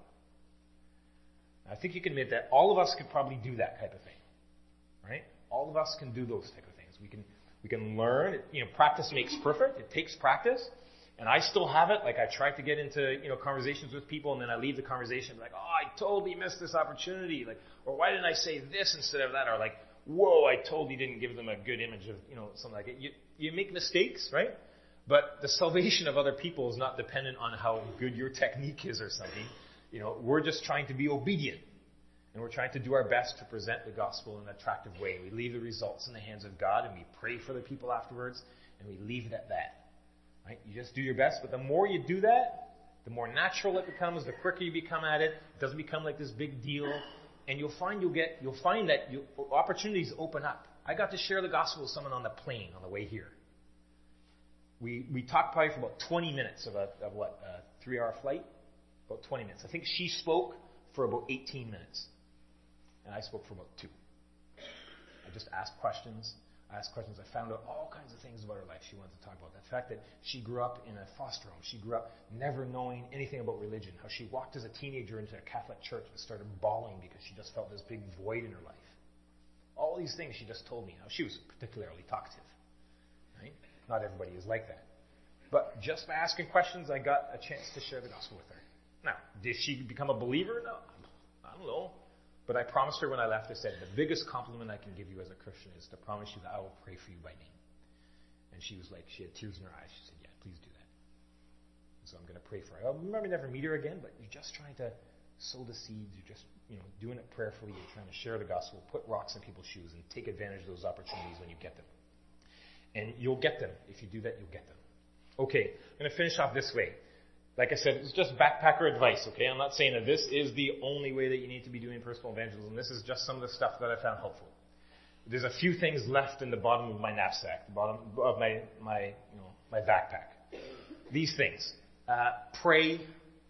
B: I think you can admit that all of us could probably do that type of thing, right? All of us can do those type of things. We can we can learn. You know, practice makes perfect. It takes practice. And I still have it. Like, I tried to get into, you know, conversations with people, and then I leave the conversation like, oh, I totally missed this opportunity. Like, or why didn't I say this instead of that? Or like, whoa, I totally didn't give them a good image of, you know, something like it. You, you make mistakes, right? But the salvation of other people is not dependent on how good your technique is or something. You know, we're just trying to be obedient. And we're trying to do our best to present the gospel in an attractive way. We leave the results in the hands of God, and we pray for the people afterwards, and we leave it at that. Right? You just do your best, but the more you do that, the more natural it becomes, the quicker you become at it. It doesn't become like this big deal, and you'll find you'll get you'll find that you, opportunities open up. I got to share the gospel with someone on the plane on the way here. We we talked probably for about twenty minutes of a of what a three-hour flight, about twenty minutes. I think she spoke for about eighteen minutes, and I spoke for about two. I just asked questions. I asked questions. I found out all kinds of things about her life she wanted to talk about. The fact that she grew up in a foster home. She grew up never knowing anything about religion. How she walked as a teenager into a Catholic church and started bawling because she just felt this big void in her life. All these things she just told me. Now, she was particularly talkative. Right? Not everybody is like that. But just by asking questions, I got a chance to share the gospel with her. Now, did she become a believer? No. I don't know. But I promised her when I left, I said, the biggest compliment I can give you as a Christian is to promise you that I will pray for you by name. And she was like, she had tears in her eyes. She said, yeah, please do that. And so I'm going to pray for her. I'll maybe never meet her again, but you're just trying to sow the seeds. You're just, you know, doing it prayerfully. You're trying to share the gospel, put rocks in people's shoes, and take advantage of those opportunities when you get them. And you'll get them. If you do that, you'll get them. Okay, I'm going to finish off this way. Like I said, it's just backpacker advice, okay? I'm not saying that this is the only way that you need to be doing personal evangelism. This is just some of the stuff that I found helpful. There's a few things left in the bottom of my knapsack, the bottom of my, my, you know, my backpack. These things. Uh, pray.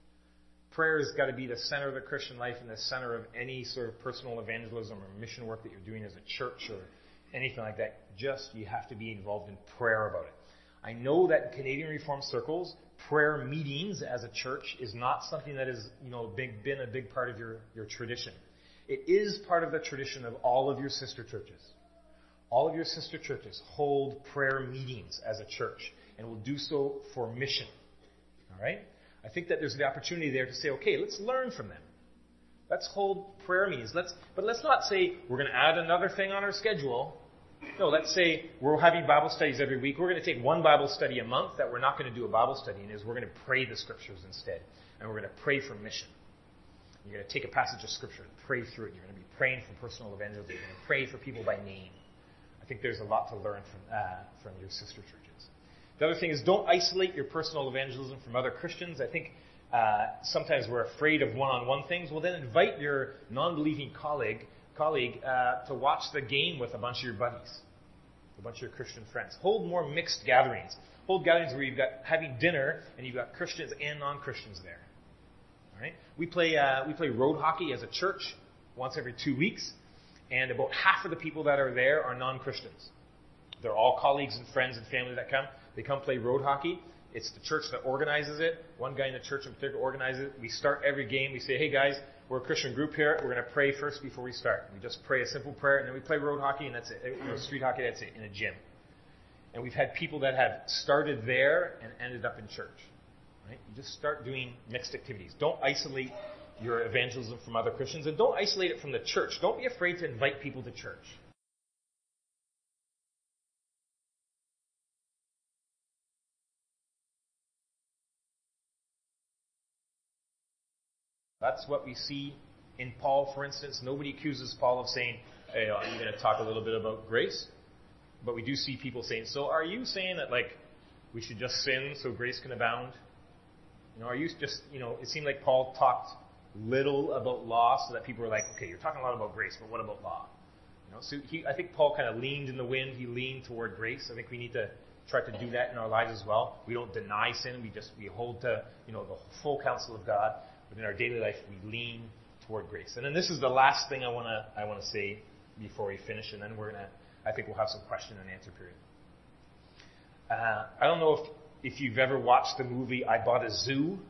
B: Prayer has got to be the center of the Christian life and the center of any sort of personal evangelism or mission work that you're doing as a church or anything like that. Just, you have to be involved in prayer about it. I know that in Canadian Reformed circles, prayer meetings as a church is not something that has, you know, big, been a big part of your, your tradition. It is part of the tradition of all of your sister churches. All of your sister churches hold prayer meetings as a church and will do so for mission. All right? I think that there's the opportunity there to say, okay, let's learn from them. Let's hold prayer meetings. Let's, but let's not say we're going to add another thing on our schedule. No, let's say we're having Bible studies every week. We're going to take one Bible study a month that we're not going to do a Bible study in. Is we're going to pray the Scriptures instead. And we're going to pray for mission. You're going to take a passage of Scripture and pray through it. You're going to be praying for personal evangelism. You're going to pray for people by name. I think there's a lot to learn from, uh, from your sister churches. The other thing is don't isolate your personal evangelism from other Christians. I think uh, sometimes we're afraid of one-on-one things. Well, then invite your non-believing colleague colleague uh, to watch the game with a bunch of your buddies, a bunch of your Christian friends. Hold more mixed gatherings. Hold gatherings where you've got having dinner and you've got Christians and non-Christians there. All right. We play uh, we play road hockey as a church once every two weeks, and about half of the people that are there are non-Christians. They're all colleagues and friends and family that come. They come play road hockey. It's the church that organizes it. One guy in the church in particular organizes it. We start every game. We say, hey guys, we're a Christian group here. We're going to pray first before we start. We just pray a simple prayer, and then we play road hockey, and that's it. You know, street hockey, that's it, in a gym. And we've had people that have started there and ended up in church. Right? You just start doing mixed activities. Don't isolate your evangelism from other Christians, and don't isolate it from the church. Don't be afraid to invite people to church. That's what we see in Paul, for instance. Nobody accuses Paul of saying, hey, I'm going to talk a little bit about grace. But we do see people saying, so are you saying that, like, we should just sin so grace can abound? You know, are you just, you know, it seemed like Paul talked little about law so that people were like, okay, you're talking a lot about grace, but what about law? You know, so he, I think Paul kind of leaned in the wind. He leaned toward grace. I think we need to try to do that in our lives as well. We don't deny sin. We just, we hold to, you know, the full counsel of God. But in our daily life, we lean toward grace. And then this is the last thing I want to, I want to say before we finish. And then we're going to, I think we'll have some question and answer period. Uh, I don't know if, if you've ever watched the movie I Bought a Zoo.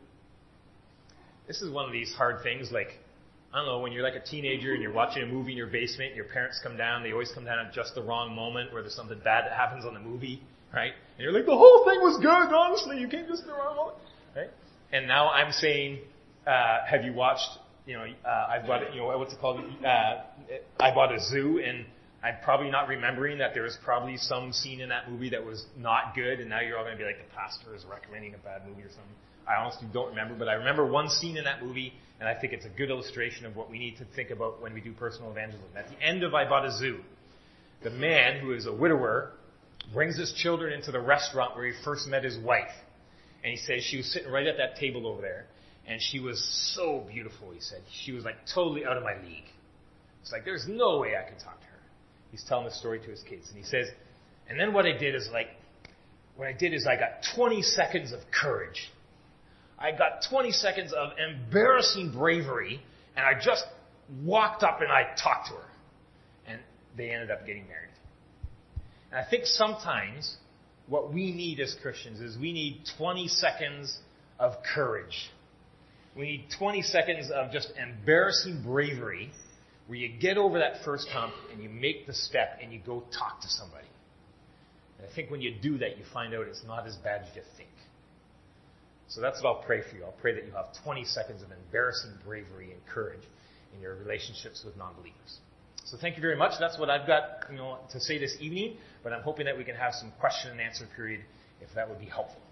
B: This is one of these hard things, like, I don't know, when you're like a teenager and you're watching a movie in your basement, your parents come down, they always come down at just the wrong moment where there's something bad that happens on the movie, right? And you're like, the whole thing was good, honestly, you came just the wrong moment, right? And now I'm saying, uh, have you watched, you know, uh, I bought it, you know, what's it called? Uh, I Bought a Zoo, and I'm probably not remembering that there was probably some scene in that movie that was not good, and now you're all going to be like, the pastor is recommending a bad movie or something. I honestly don't remember, but I remember one scene in that movie, and I think it's a good illustration of what we need to think about when we do personal evangelism. At the end of I Bought a Zoo, the man, who is a widower, brings his children into the restaurant where he first met his wife. And he says she was sitting right at that table over there, and she was so beautiful, he said. She was like totally out of my league. It's like, there's no way I could talk to her. He's telling the story to his kids, and he says, and then what I did is like, what I did is I got twenty seconds of courage. I got twenty seconds of embarrassing bravery, and I just walked up and I talked to her. And they ended up getting married. And I think sometimes what we need as Christians is we need twenty seconds of courage. We need twenty seconds of just embarrassing bravery where you get over that first hump and you make the step and you go talk to somebody. And I think when you do that, you find out it's not as bad as you think. So that's what I'll pray for you. I'll pray that you have twenty seconds of embarrassing bravery and courage in your relationships with non-believers. So thank you very much. That's what I've got, you know, to say this evening, but I'm hoping that we can have some question and answer period if that would be helpful.